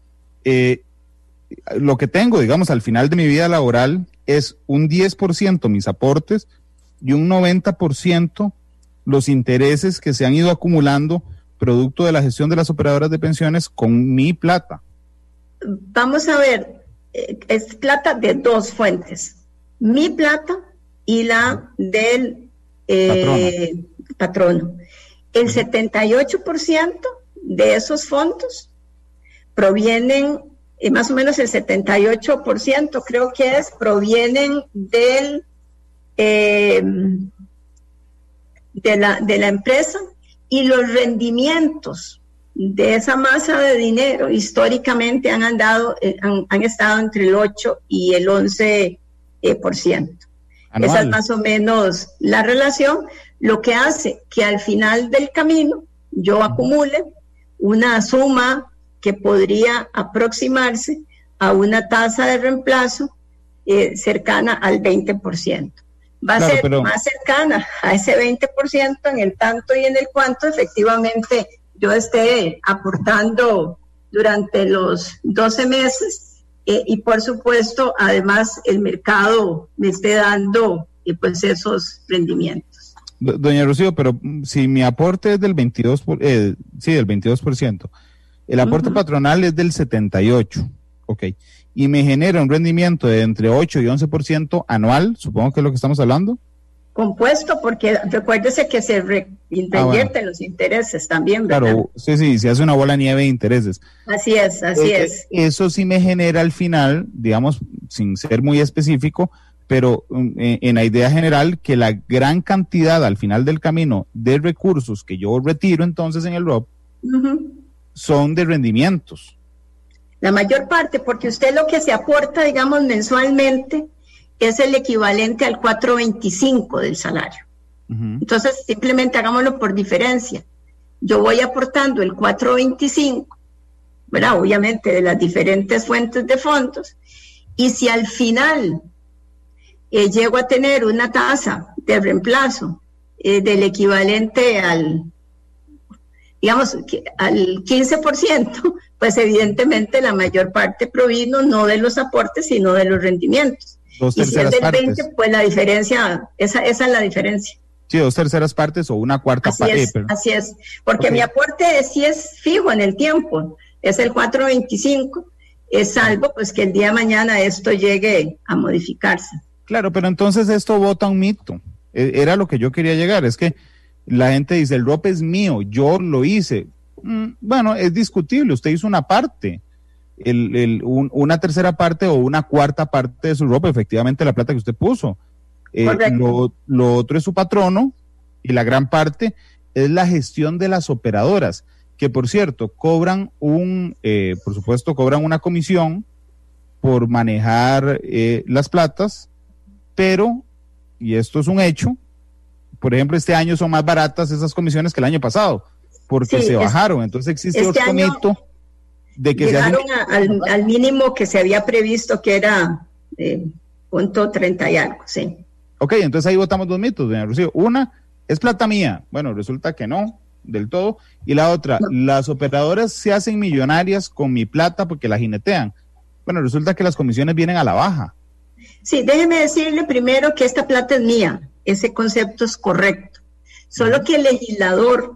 Lo que tengo, digamos, al final de mi vida laboral es un 10% mis aportes y un 90% los intereses que se han ido acumulando producto de la gestión de las operadoras de pensiones con mi plata. Vamos a ver, es plata de dos fuentes, mi plata y la del patrono. El 78% de esos fondos provienen, más o menos el 78% creo que provienen del de la empresa, y los rendimientos de esa masa de dinero históricamente han estado entre el 8 y el 11%. Esa es más o menos la relación, lo que hace que al final del camino yo acumule una suma que podría aproximarse a una tasa de reemplazo cercana al 20%. Va a ser más cercana a ese 20% en el tanto y en el cuanto efectivamente yo esté aportando durante los 12 meses y por supuesto además el mercado me esté dando pues esos rendimientos. Doña Rocío, pero si mi aporte es del 22%, el aporte patronal es del 78%, ok, y me genera un rendimiento de entre 8 y 11% anual, supongo que es lo que estamos hablando. Compuesto, porque recuérdese que se reinvierten los intereses también, ¿verdad? Claro, sí, se hace una bola de nieve de intereses. Así es. Eso sí me genera al final, digamos, sin ser muy específico, pero en la idea general, que la gran cantidad al final del camino de recursos que yo retiro entonces en el ROP son de rendimientos. La mayor parte, porque usted lo que se aporta, digamos, mensualmente es el equivalente al 4.25 del salario. Entonces, simplemente hagámoslo por diferencia. Yo voy aportando el 4.25, ¿verdad? Obviamente de las diferentes fuentes de fondos, y si al final llego a tener una tasa de reemplazo del equivalente al 15%, pues evidentemente la mayor parte provino no de los aportes, sino de los rendimientos. Y si es del 20%, pues la diferencia, esa es la diferencia. Sí, 2/3 partes o una cuarta parte. Así es, porque mi aporte sí es fijo en el tiempo, es el 4.25, es salvo pues que el día de mañana esto llegue a modificarse. Claro, pero entonces esto bota un mito. Era lo que yo quería llegar, es que la gente dice, el ROP es mío, yo lo hice. Bueno, es discutible, usted hizo una parte, una tercera parte o una cuarta parte de su ROP, efectivamente la plata que usted puso. Lo otro es su patrono, y la gran parte es la gestión de las operadoras, que por cierto, cobran por supuesto, cobran una comisión por manejar las platas, pero, y esto es un hecho, por ejemplo, este año son más baratas esas comisiones que el año pasado, porque se bajaron. Entonces existe otro mito de que llegaron al mínimo que se había previsto, que era .30 y algo, sí. Ok, entonces ahí votamos dos mitos, doña Rocío. Una, es plata mía. Bueno, resulta que no, del todo. Y la otra, las operadoras se hacen millonarias con mi plata porque la jinetean. Bueno, resulta que las comisiones vienen a la baja. Sí, déjeme decirle primero que esta plata es mía. Ese concepto es correcto. Solo que el legislador,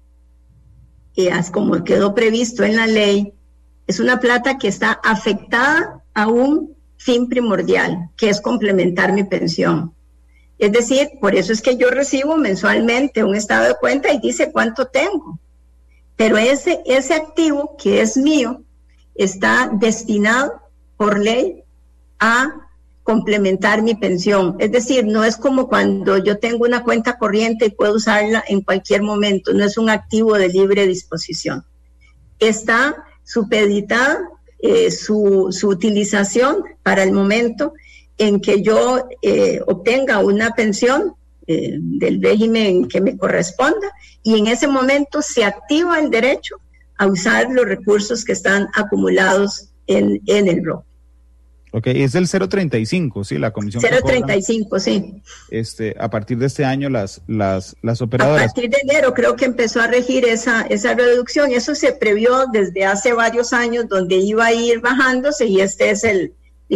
como quedó previsto en la ley, es una plata que está afectada a un fin primordial, que es complementar mi pensión. Es decir, por eso es que yo recibo mensualmente un estado de cuenta y dice cuánto tengo. Pero ese activo que es mío está destinado por ley a complementar mi pensión. Es decir, no es como cuando yo tengo una cuenta corriente y puedo usarla en cualquier momento, no es un activo de libre disposición. Está supeditada su utilización para el momento en que yo obtenga una pensión del régimen que me corresponda, y en ese momento se activa el derecho a usar los recursos que están acumulados en el ROP. Ok, es el 0.35, sí, la comisión 0.35, sí. A partir de este año las operadoras. A partir de enero creo que empezó a regir esa reducción. Eso se previó desde hace varios años, donde iba a ir bajándose, y este es el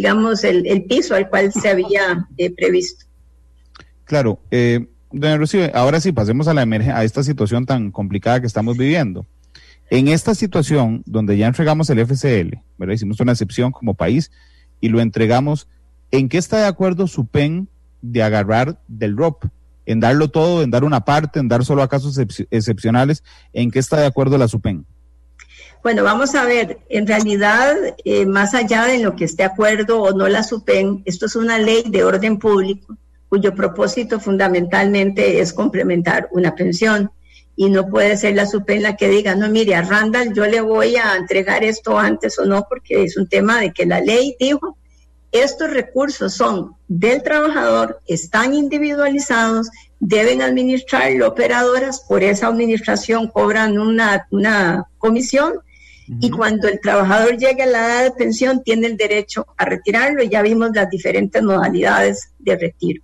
piso al cual se había previsto. Claro, doña Rocío, ahora sí, pasemos a esta situación tan complicada que estamos viviendo. En esta situación, donde ya entregamos el FCL, ¿verdad? Hicimos una excepción como país y lo entregamos, ¿en qué está de acuerdo SUPEN de agarrar del ROP? En darlo todo, en dar una parte, en dar solo a casos excepcionales. ¿En qué está de acuerdo la SUPEN? Bueno, vamos a ver, en realidad, más allá de lo que esté de acuerdo o no la SUPEN, esto es una ley de orden público, cuyo propósito fundamentalmente es complementar una pensión. Y no puede ser la SUPEN la que diga, no, mire, a Randall yo le voy a entregar esto antes o no, porque es un tema de que la ley dijo, estos recursos son del trabajador, están individualizados, deben administrarlo operadoras, por esa administración cobran una comisión, y cuando el trabajador llegue a la edad de pensión tiene el derecho a retirarlo, y ya vimos las diferentes modalidades de retiro.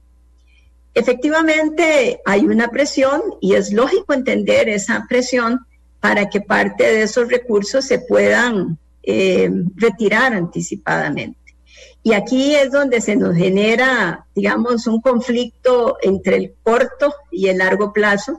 Efectivamente, hay una presión y es lógico entender esa presión para que parte de esos recursos se puedan retirar anticipadamente. Y aquí es donde se nos genera, digamos, un conflicto entre el corto y el largo plazo,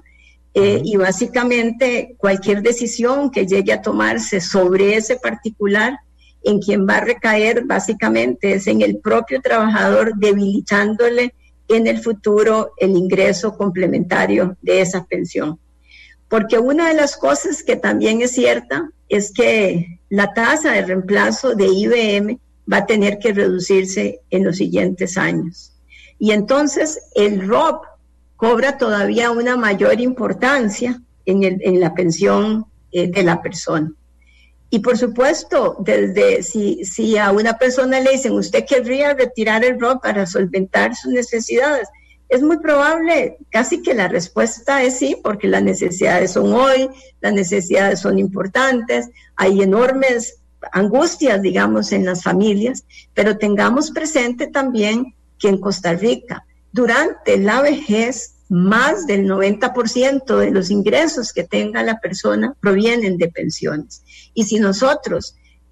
y básicamente cualquier decisión que llegue a tomarse sobre ese particular, en quien va a recaer básicamente es en el propio trabajador, debilitándole en el futuro el ingreso complementario de esa pensión. Porque una de las cosas que también es cierta es que la tasa de reemplazo de IBM va a tener que reducirse en los siguientes años. Y entonces el ROP cobra todavía una mayor importancia en la pensión de la persona. Y por supuesto, desde si a una persona le dicen, ¿usted querría retirar el ROP para solventar sus necesidades? Es muy probable, casi que la respuesta es sí, porque las necesidades son hoy, las necesidades son importantes, hay enormes angustias, digamos, en las familias, pero tengamos presente también que en Costa Rica, durante la vejez, más del 90% de los ingresos que tenga la persona provienen de pensiones. Y si nosotros,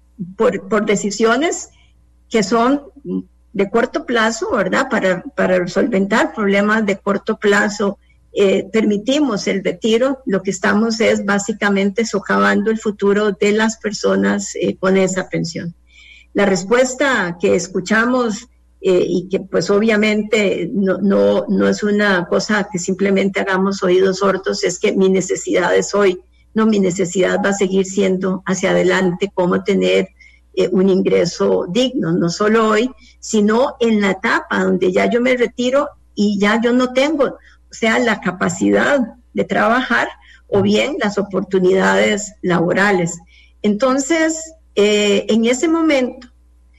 por decisiones que son de corto plazo, ¿verdad? Para solventar problemas de corto plazo, permitimos el retiro, lo que estamos es básicamente socavando el futuro de las personas con esa pensión. La respuesta que escuchamos y que pues obviamente no es una cosa que simplemente hagamos oídos sordos, es que mi necesidad es hoy, no, mi necesidad va a seguir siendo hacia adelante cómo tener un ingreso digno, no solo hoy, sino en la etapa donde ya yo me retiro y ya yo no tengo, o sea, la capacidad de trabajar o bien las oportunidades laborales. Entonces, en ese momento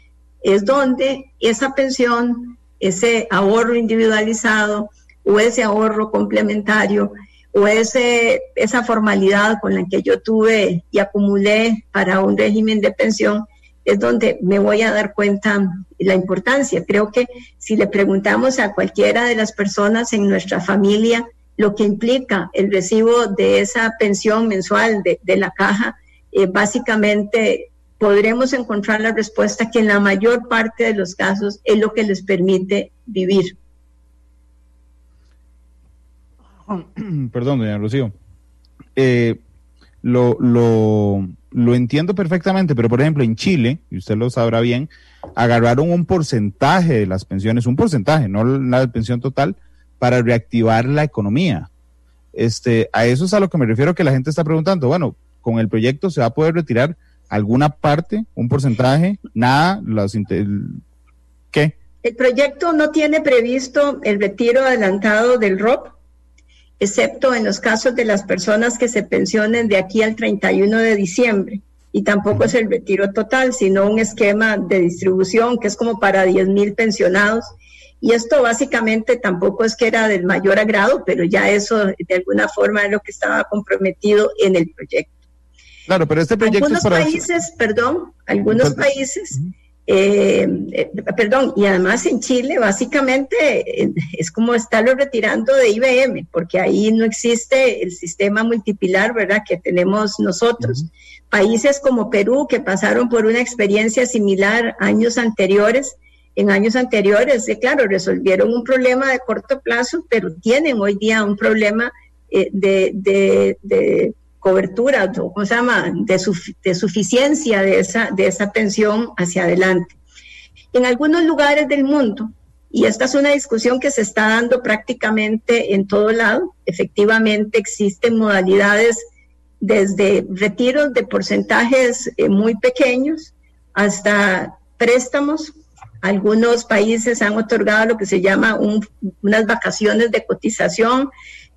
es donde esa pensión, ese ahorro individualizado o ese ahorro complementario o esa formalidad con la que yo tuve y acumulé para un régimen de pensión, es donde me voy a dar cuenta de la importancia. Creo que si le preguntamos a cualquiera de las personas en nuestra familia lo que implica el recibo de esa pensión mensual de la caja, básicamente podremos encontrar la respuesta que en la mayor parte de los casos es lo que les permite vivir. Perdón, doña Rocío. Lo entiendo perfectamente, pero por ejemplo en Chile, y usted lo sabrá bien, agarraron un porcentaje de las pensiones, un porcentaje, no la pensión total, para reactivar la economía. A eso es a lo que me refiero, que la gente está preguntando, bueno, con el proyecto se va a poder retirar alguna parte, un porcentaje, nada, ¿qué? El proyecto no tiene previsto el retiro adelantado del ROP, excepto en los casos de las personas que se pensionen de aquí al 31 de diciembre, y tampoco es el retiro total, sino un esquema de distribución que es como para 10,000 pensionados, y esto básicamente tampoco es que era del mayor agrado, pero ya eso de alguna forma es lo que estaba comprometido en el proyecto. Claro, pero este proyecto algunos países Perdón, y además en Chile básicamente es como estarlo retirando de IBM, porque ahí no existe el sistema multipilar, ¿verdad?, que tenemos nosotros. Países como Perú, que pasaron por una experiencia similar en años anteriores, claro, resolvieron un problema de corto plazo, pero tienen hoy día un problema de cobertura, ¿cómo se llama?, de suficiencia de esa pensión hacia adelante. En algunos lugares del mundo, y esta es una discusión que se está dando prácticamente en todo lado, efectivamente existen modalidades desde retiros de porcentajes muy pequeños hasta préstamos. Algunos países han otorgado lo que se llama unas vacaciones de cotización,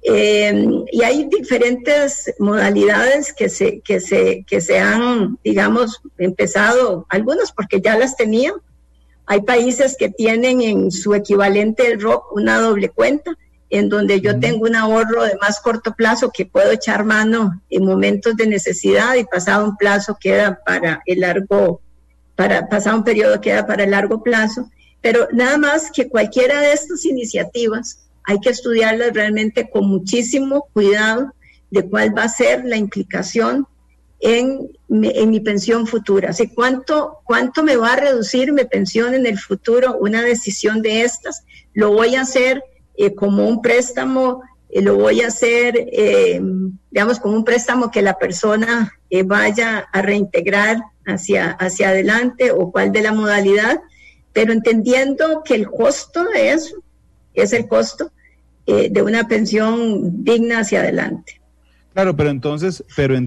y hay diferentes modalidades que se han, digamos, empezado, algunos porque ya las tenían. Hay países que tienen en su equivalente del ROP una doble cuenta, en donde yo tengo un ahorro de más corto plazo que puedo echar mano en momentos de necesidad, y pasado un plazo queda para el largo, pasado un periodo queda para el largo plazo. Pero nada más que cualquiera de estas iniciativas hay que estudiarlas realmente con muchísimo cuidado de cuál va a ser la implicación en mi pensión futura. Así, ¿cuánto me va a reducir mi pensión en el futuro? Una decisión de estas, ¿lo voy a hacer como un préstamo? ¿Lo voy a hacer, digamos, como un préstamo que la persona vaya a reintegrar hacia adelante, o cuál de la modalidad? Pero entendiendo que el costo de eso es el costo de una pensión digna hacia adelante. Claro, pero entonces,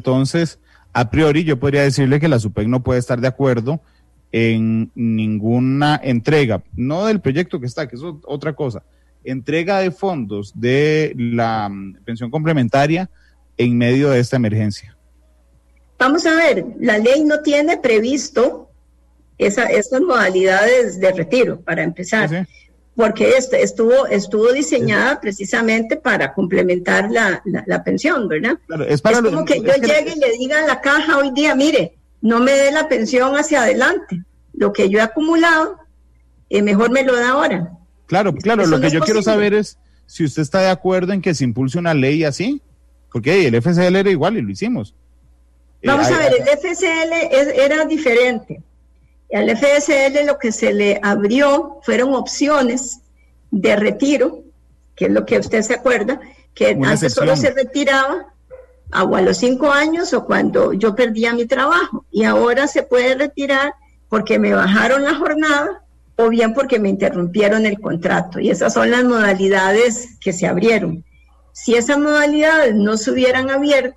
a priori yo podría decirle que la SUPEC no puede estar de acuerdo en ninguna entrega, no del proyecto que está, que es otra cosa, entrega de fondos de la pensión complementaria en medio de esta emergencia. Vamos a ver, la ley no tiene previsto estas modalidades de retiro, para empezar. Sí. Porque estuvo diseñada precisamente para complementar la pensión, ¿verdad? Claro, es como que yo llegue y le diga a la caja hoy día, mire, no me dé la pensión hacia adelante, lo que yo he acumulado, mejor me lo da ahora. Claro, lo que yo quiero saber es si usted está de acuerdo en que se impulse una ley así, porque el FCL era igual y lo hicimos. Vamos a ver, el FCL era diferente. Al FSL lo que se le abrió fueron opciones de retiro, que es lo que usted se acuerda, que antes solo se retiraba a los 5 años o cuando yo perdía mi trabajo, y ahora se puede retirar porque me bajaron la jornada o bien porque me interrumpieron el contrato, y esas son las modalidades que se abrieron. Si esas modalidades no se hubieran abierto,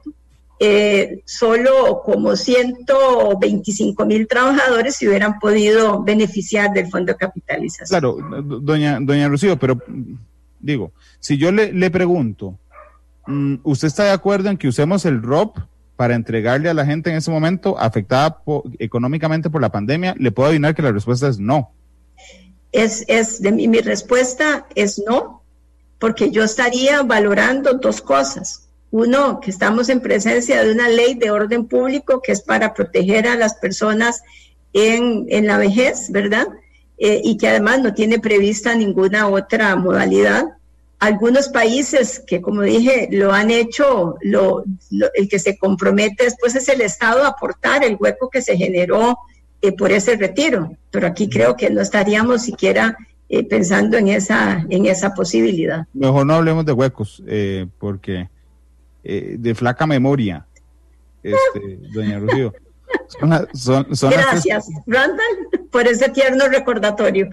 solo como 125,000 trabajadores se hubieran podido beneficiar del fondo de capitalización. Claro, doña Rocío, pero digo, si yo le pregunto, ¿usted está de acuerdo en que usemos el ROP para entregarle a la gente en ese momento afectada económicamente por la pandemia? Le puedo adivinar que la respuesta es no. Mi respuesta es no, porque yo estaría valorando dos cosas. Uno, que estamos en presencia de una ley de orden público que es para proteger a las personas en la vejez, ¿verdad? Y que además no tiene prevista ninguna otra modalidad. Algunos países que, como dije, lo han hecho, el que se compromete después es el Estado a aportar el hueco que se generó por ese retiro. Pero aquí creo que no estaríamos siquiera pensando en esa posibilidad. Mejor no hablemos de huecos, porque... de flaca memoria, doña Rocío. Gracias, Randall, por ese tierno recordatorio.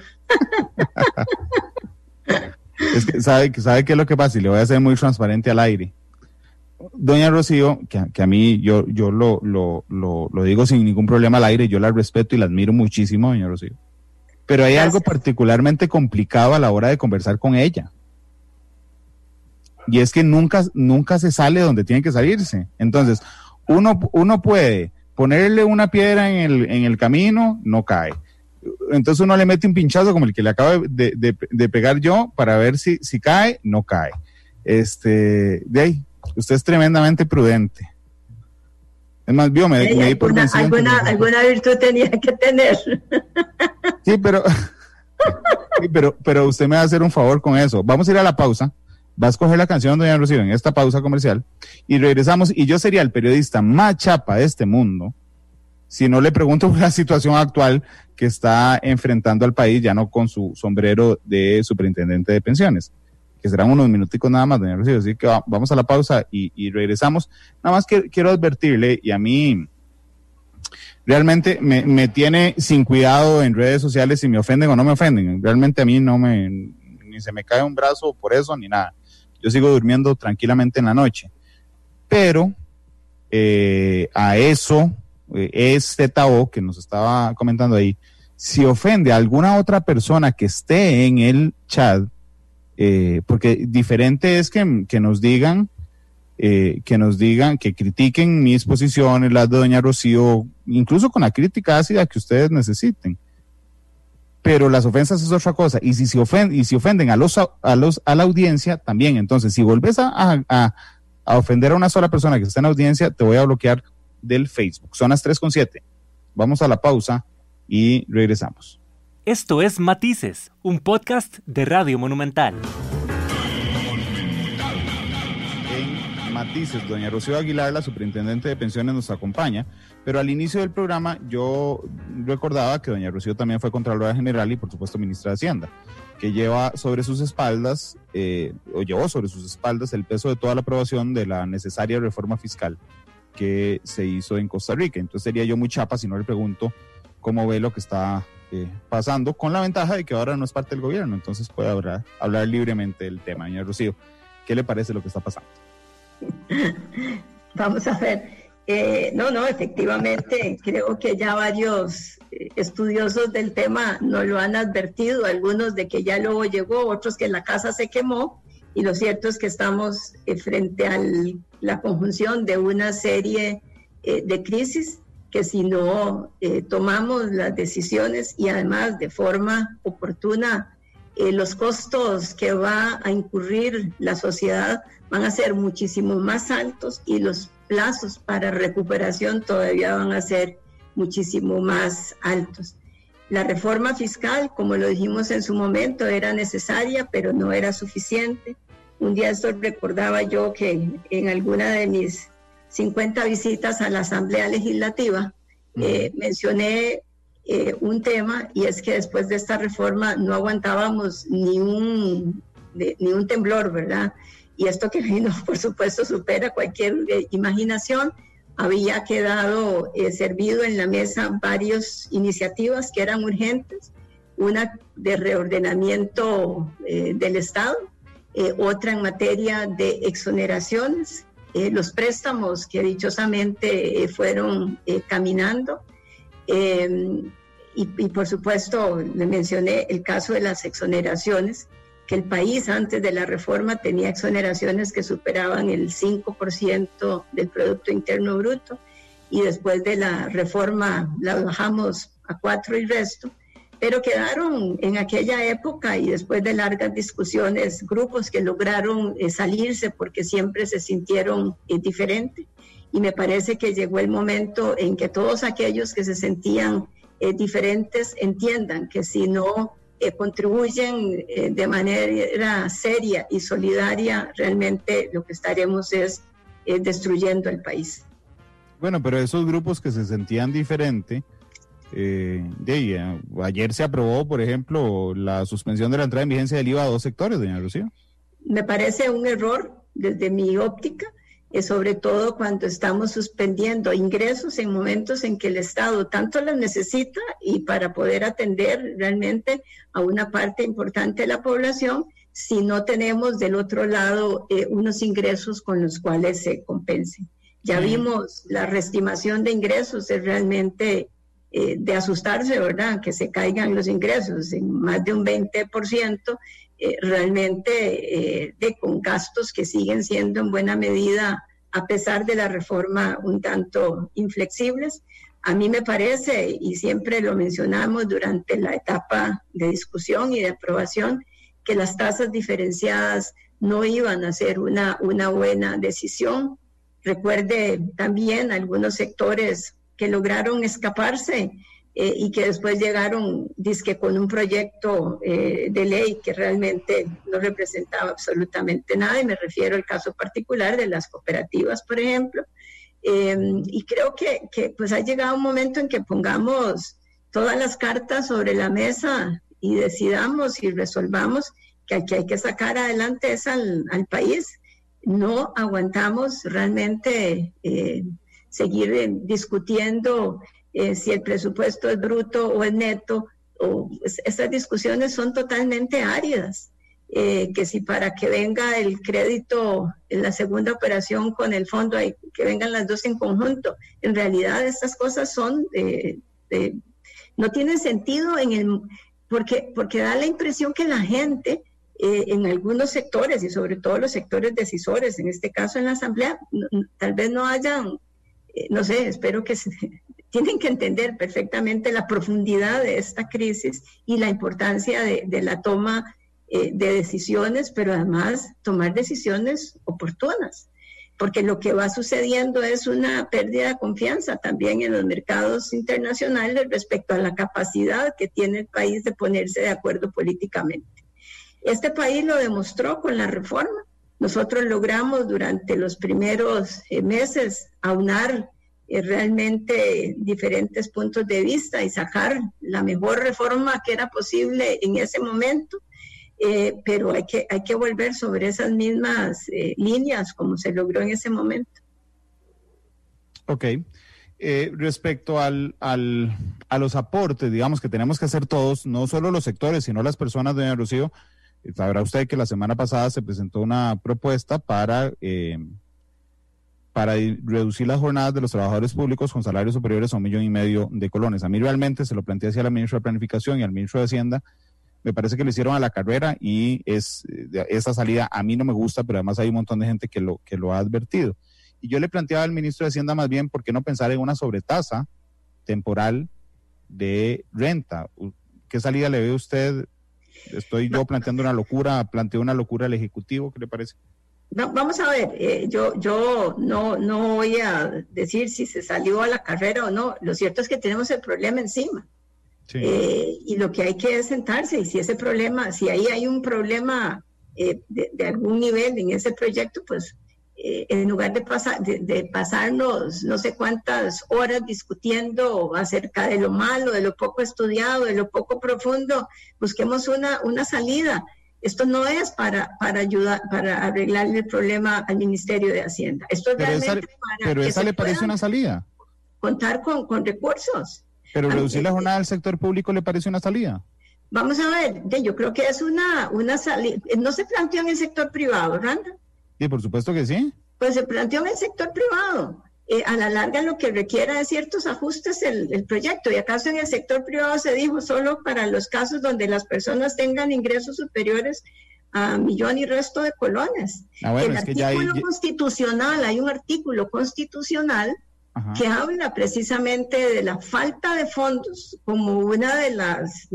Es que sabe qué es lo que pasa, y le voy a ser muy transparente al aire. Doña Rocío, que a mí yo lo digo sin ningún problema al aire, yo la respeto y la admiro muchísimo, doña Rocío. Pero hay algo particularmente complicado a la hora de conversar con ella. Y es que nunca se sale donde tiene que salirse. Entonces, uno puede ponerle una piedra en el camino, no cae. Entonces uno le mete un pinchazo como el que le acabo de pegar yo para ver si cae, no cae. De ahí, usted es tremendamente prudente. Es más, me di por vencido. Alguna virtud tenía que tener. Sí, pero usted me va a hacer un favor con eso. Vamos a ir a la pausa. Va a escoger la canción, doña Rocío, en esta pausa comercial. Y regresamos. Y yo sería el periodista más chapa de este mundo si no le pregunto por la situación actual que está enfrentando al país, ya no con su sombrero de superintendente de pensiones, que serán unos minuticos nada más, doña Rocío. Así que vamos a la pausa y regresamos. Nada más que quiero advertirle, y a mí realmente me tiene sin cuidado en redes sociales si me ofenden o no me ofenden. Realmente a mí ni se me cae un brazo por eso, ni nada. Yo sigo durmiendo tranquilamente en la noche. Pero a eso, ZO, que nos estaba comentando ahí, si ofende a alguna otra persona que esté en el chat, porque diferente es que nos digan, que critiquen mis posiciones, las de doña Rocío, incluso con la crítica ácida que ustedes necesiten. Pero las ofensas es otra cosa. Y si ofenden a la audiencia, también. Entonces, si volvés a ofender a una sola persona que está en la audiencia, te voy a bloquear del Facebook. Son las 3:07. Vamos a la pausa y regresamos. Esto es Matices, un podcast de Radio Monumental. En Matices, doña Rocío Aguilar, la superintendente de pensiones, nos acompaña, pero al inicio del programa yo recordaba que doña Rocío también fue Contralora General y por supuesto Ministra de Hacienda, que llevó sobre sus espaldas el peso de toda la aprobación de la necesaria reforma fiscal que se hizo en Costa Rica. Entonces sería yo muy chapa si no le pregunto cómo ve lo que está pasando, con la ventaja de que ahora no es parte del gobierno, entonces puede hablar libremente del tema. Doña Rocío, ¿qué le parece lo que está pasando? Vamos a ver. Efectivamente, creo que ya varios estudiosos del tema nos lo han advertido, algunos de que ya luego llegó, otros que la casa se quemó, y lo cierto es que estamos frente a la conjunción de una serie de crisis que si no tomamos las decisiones y además de forma oportuna, los costos que va a incurrir la sociedad van a ser muchísimo más altos y los plazos para recuperación todavía van a ser muchísimo más altos. La reforma fiscal, como lo dijimos en su momento, era necesaria, pero no era suficiente. Un día esto recordaba yo que en alguna de mis 50 visitas a la Asamblea Legislativa mencioné un tema, y es que después de esta reforma no aguantábamos ni un temblor, ¿verdad? Y esto que vino, por supuesto, supera cualquier imaginación. Había quedado servido en la mesa varias iniciativas que eran urgentes, una de reordenamiento del Estado, otra en materia de exoneraciones, los préstamos que dichosamente fueron caminando, y por supuesto le mencioné el caso de las exoneraciones, que el país antes de la reforma tenía exoneraciones que superaban el 5% del Producto Interno Bruto, y después de la reforma las bajamos a 4 y resto, pero quedaron en aquella época y después de largas discusiones grupos que lograron salirse porque siempre se sintieron diferentes, y me parece que llegó el momento en que todos aquellos que se sentían diferentes entiendan que si no contribuyen de manera seria y solidaria, realmente lo que estaremos es destruyendo el país. Bueno, pero esos grupos que se sentían diferente, ayer se aprobó, por ejemplo, la suspensión de la entrada en vigencia del IVA a 2 sectores, doña Rocío. Me parece un error desde mi óptica, sobre todo cuando estamos suspendiendo ingresos en momentos en que el Estado tanto los necesita, y para poder atender realmente a una parte importante de la población, si no tenemos del otro lado unos ingresos con los cuales se compensen. Ya vimos la reestimación de ingresos, es realmente de asustarse, ¿verdad? Que se caigan los ingresos en más de un 20%, realmente con gastos que siguen siendo en buena medida, a pesar de la reforma, un tanto inflexibles. A mí me parece, y siempre lo mencionamos durante la etapa de discusión y de aprobación, que las tasas diferenciadas no iban a ser una buena decisión. Recuerde también algunos sectores que lograron escaparse y que después llegaron dizque con un proyecto de ley que realmente no representaba absolutamente nada, y me refiero al caso particular de las cooperativas, por ejemplo. Y creo que pues ha llegado un momento en que pongamos todas las cartas sobre la mesa y decidamos y resolvamos que hay que sacar adelante es al país. No aguantamos realmente seguir discutiendo si el presupuesto es bruto o es neto. Estas discusiones son totalmente áridas. Que si para que venga el crédito en la segunda operación con el fondo, hay que vengan las dos en conjunto. En realidad estas cosas son no tienen sentido porque da la impresión que la gente en algunos sectores, y sobre todo los sectores decisores, en este caso en la Asamblea, tal vez no hayan, no sé, espero que tienen que entender perfectamente la profundidad de esta crisis y la importancia de la toma de decisiones, pero además tomar decisiones oportunas, porque lo que va sucediendo es una pérdida de confianza también en los mercados internacionales respecto a la capacidad que tiene el país de ponerse de acuerdo políticamente. Este país lo demostró con la reforma. Nosotros logramos durante los primeros meses aunar realmente diferentes puntos de vista y sacar la mejor reforma que era posible en ese momento. Pero hay que volver sobre esas mismas líneas como se logró en ese momento. Ok. Respecto a los aportes, digamos, que tenemos que hacer todos, no solo los sectores, sino las personas, doña Rocío, sabrá usted que la semana pasada se presentó una propuesta para reducir las jornadas de los trabajadores públicos con salarios superiores a 1,5 millones de colones. A mí realmente se lo planteé hacia la ministra de Planificación y al ministro de Hacienda. Me parece que lo hicieron a la carrera y esa salida a mí no me gusta, pero además hay un montón de gente que lo ha advertido. Y yo le planteaba al ministro de Hacienda más bien, ¿por qué no pensar en una sobretasa temporal de renta? ¿Qué salida le ve usted? ¿Estoy yo planteando una locura? ¿Planteó una locura al Ejecutivo? ¿Qué le parece? No, vamos a ver, yo no voy a decir si se salió a la carrera o no. Lo cierto es que tenemos el problema encima. Sí. Y lo que hay que es sentarse, y si ese problema, si ahí hay un problema de algún nivel en ese proyecto, pues en lugar de pasarnos no sé cuántas horas discutiendo acerca de lo malo, de lo poco estudiado, de lo poco profundo, busquemos una salida. Esto no es para ayudar, para arreglarle el problema al Ministerio de Hacienda. Esto es realmente pero esa le parece una salida. Contar con recursos. Pero reducir la jornada del sector público le parece una salida. Vamos a ver, yo creo que es una salida. No se planteó en el sector privado, Randa. Sí, por supuesto que sí. Pues se planteó en el sector privado. A la larga lo que requiera de ciertos ajustes el proyecto. ¿Y acaso en el sector privado se dijo solo para los casos donde las personas tengan ingresos superiores a 1 millón y resto de colones? Bueno, constitucional, hay un artículo constitucional que habla precisamente de la falta de fondos como una de las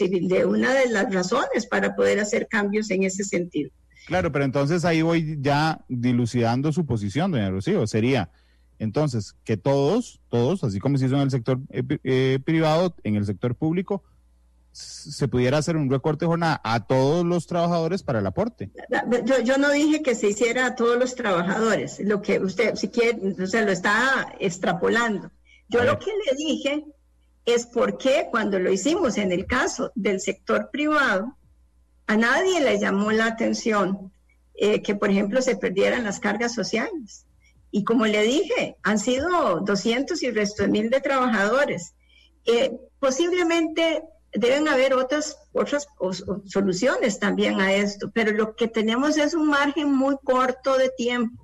razones para poder hacer cambios en ese sentido. Claro, pero entonces ahí voy ya dilucidando su posición, doña Rocío. Sería entonces que todos, así como se hizo en el sector privado, en el sector público, se pudiera hacer un recorte de jornada a todos los trabajadores para el aporte. Yo no dije que se hiciera a todos los trabajadores, lo que usted, si quiere, o sea, lo está extrapolando. Yo lo que le dije es por qué cuando lo hicimos en el caso del sector privado, a nadie le llamó la atención que, por ejemplo, se perdieran las cargas sociales. Y como le dije, han sido 200 y resto de 1,000 de trabajadores. Posiblemente deben haber otras soluciones también a esto, pero lo que tenemos es un margen muy corto de tiempo.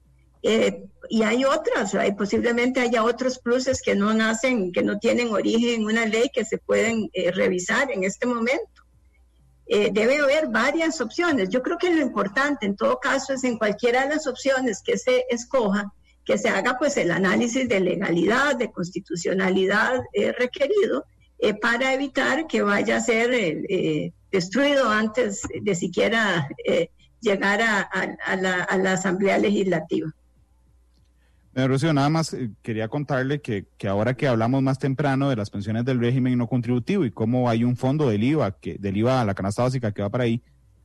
Y hay otras, posiblemente haya otros pluses que no nacen, que no tienen origen en una ley que se pueden revisar en este momento. Debe haber varias opciones. Yo creo que lo importante en todo caso es en cualquiera de las opciones que se escoja, que se haga pues el análisis de legalidad, de constitucionalidad requerido, para evitar que vaya a ser destruido antes de siquiera llegar a la Asamblea Legislativa. Rocío, nada más quería contarle que ahora que hablamos más temprano de las pensiones del régimen no contributivo y cómo hay un fondo del IVA a la canasta básica que va para ahí,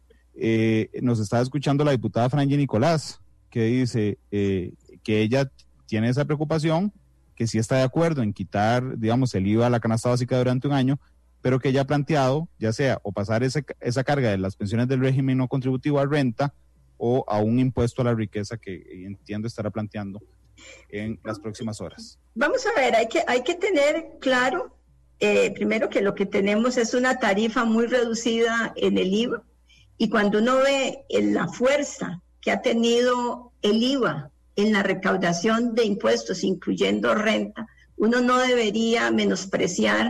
nos está escuchando la diputada Franji Nicolás, que dice que ella tiene esa preocupación, que sí está de acuerdo en quitar, digamos, el IVA a la canasta básica durante un año, pero que ella ha planteado, ya sea o pasar esa carga de las pensiones del régimen no contributivo a renta o a un impuesto a la riqueza que entiendo estará planteando en las próximas horas. Vamos a ver, hay que tener claro, primero que lo que tenemos es una tarifa muy reducida en el IVA, y cuando uno ve la fuerza que ha tenido el IVA en la recaudación de impuestos, incluyendo renta, uno no debería menospreciar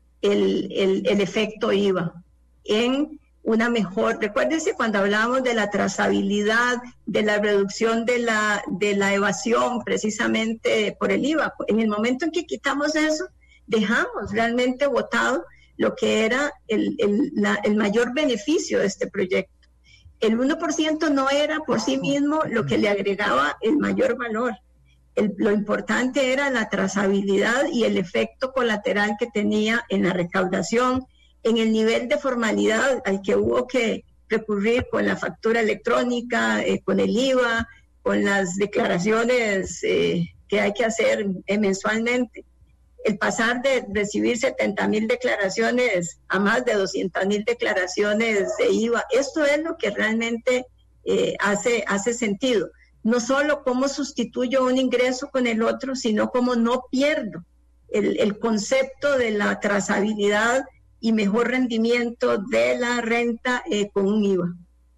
el efecto IVA en una mejor, recuérdense cuando hablábamos de la trazabilidad, de la reducción de la evasión precisamente por el IVA. En el momento en que quitamos eso, dejamos realmente botado lo que era el mayor beneficio de este proyecto. El 1% no era por sí mismo lo que le agregaba el mayor valor. Lo importante era la trazabilidad y el efecto colateral que tenía en la recaudación, en el nivel de formalidad al que hubo que recurrir con la factura electrónica, con el IVA, con las declaraciones que hay que hacer mensualmente. El pasar de recibir 70,000 declaraciones a más de 200,000 declaraciones de IVA, esto es lo que realmente hace sentido. No solo cómo sustituyo un ingreso con el otro, sino cómo no pierdo el concepto de la trazabilidad y mejor rendimiento de la renta con un IVA.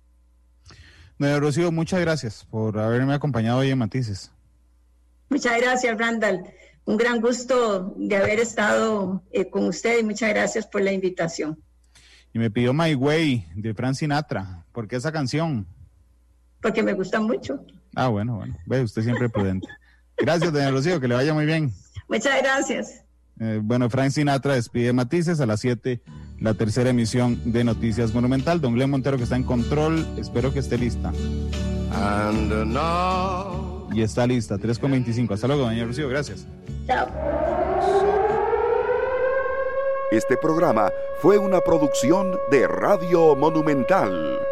Doña Rocío, muchas gracias por haberme acompañado hoy en Matices. Muchas gracias, Randall. Un gran gusto de haber estado con usted y muchas gracias por la invitación. Y me pidió My Way de Frank Sinatra. ¿Por qué esa canción? Porque me gusta mucho. Ah, bueno. Ve, usted siempre prudente. Gracias, doña Rocío, que le vaya muy bien. Muchas gracias. Bueno, Frank Sinatra despide Matices a las 7, la tercera emisión de Noticias Monumental. Don Glenn Montero, que está en control, espero que esté lista. Y está lista, 3:25. Hasta luego, doña Rocío, gracias. Chao. Este programa fue una producción de Radio Monumental.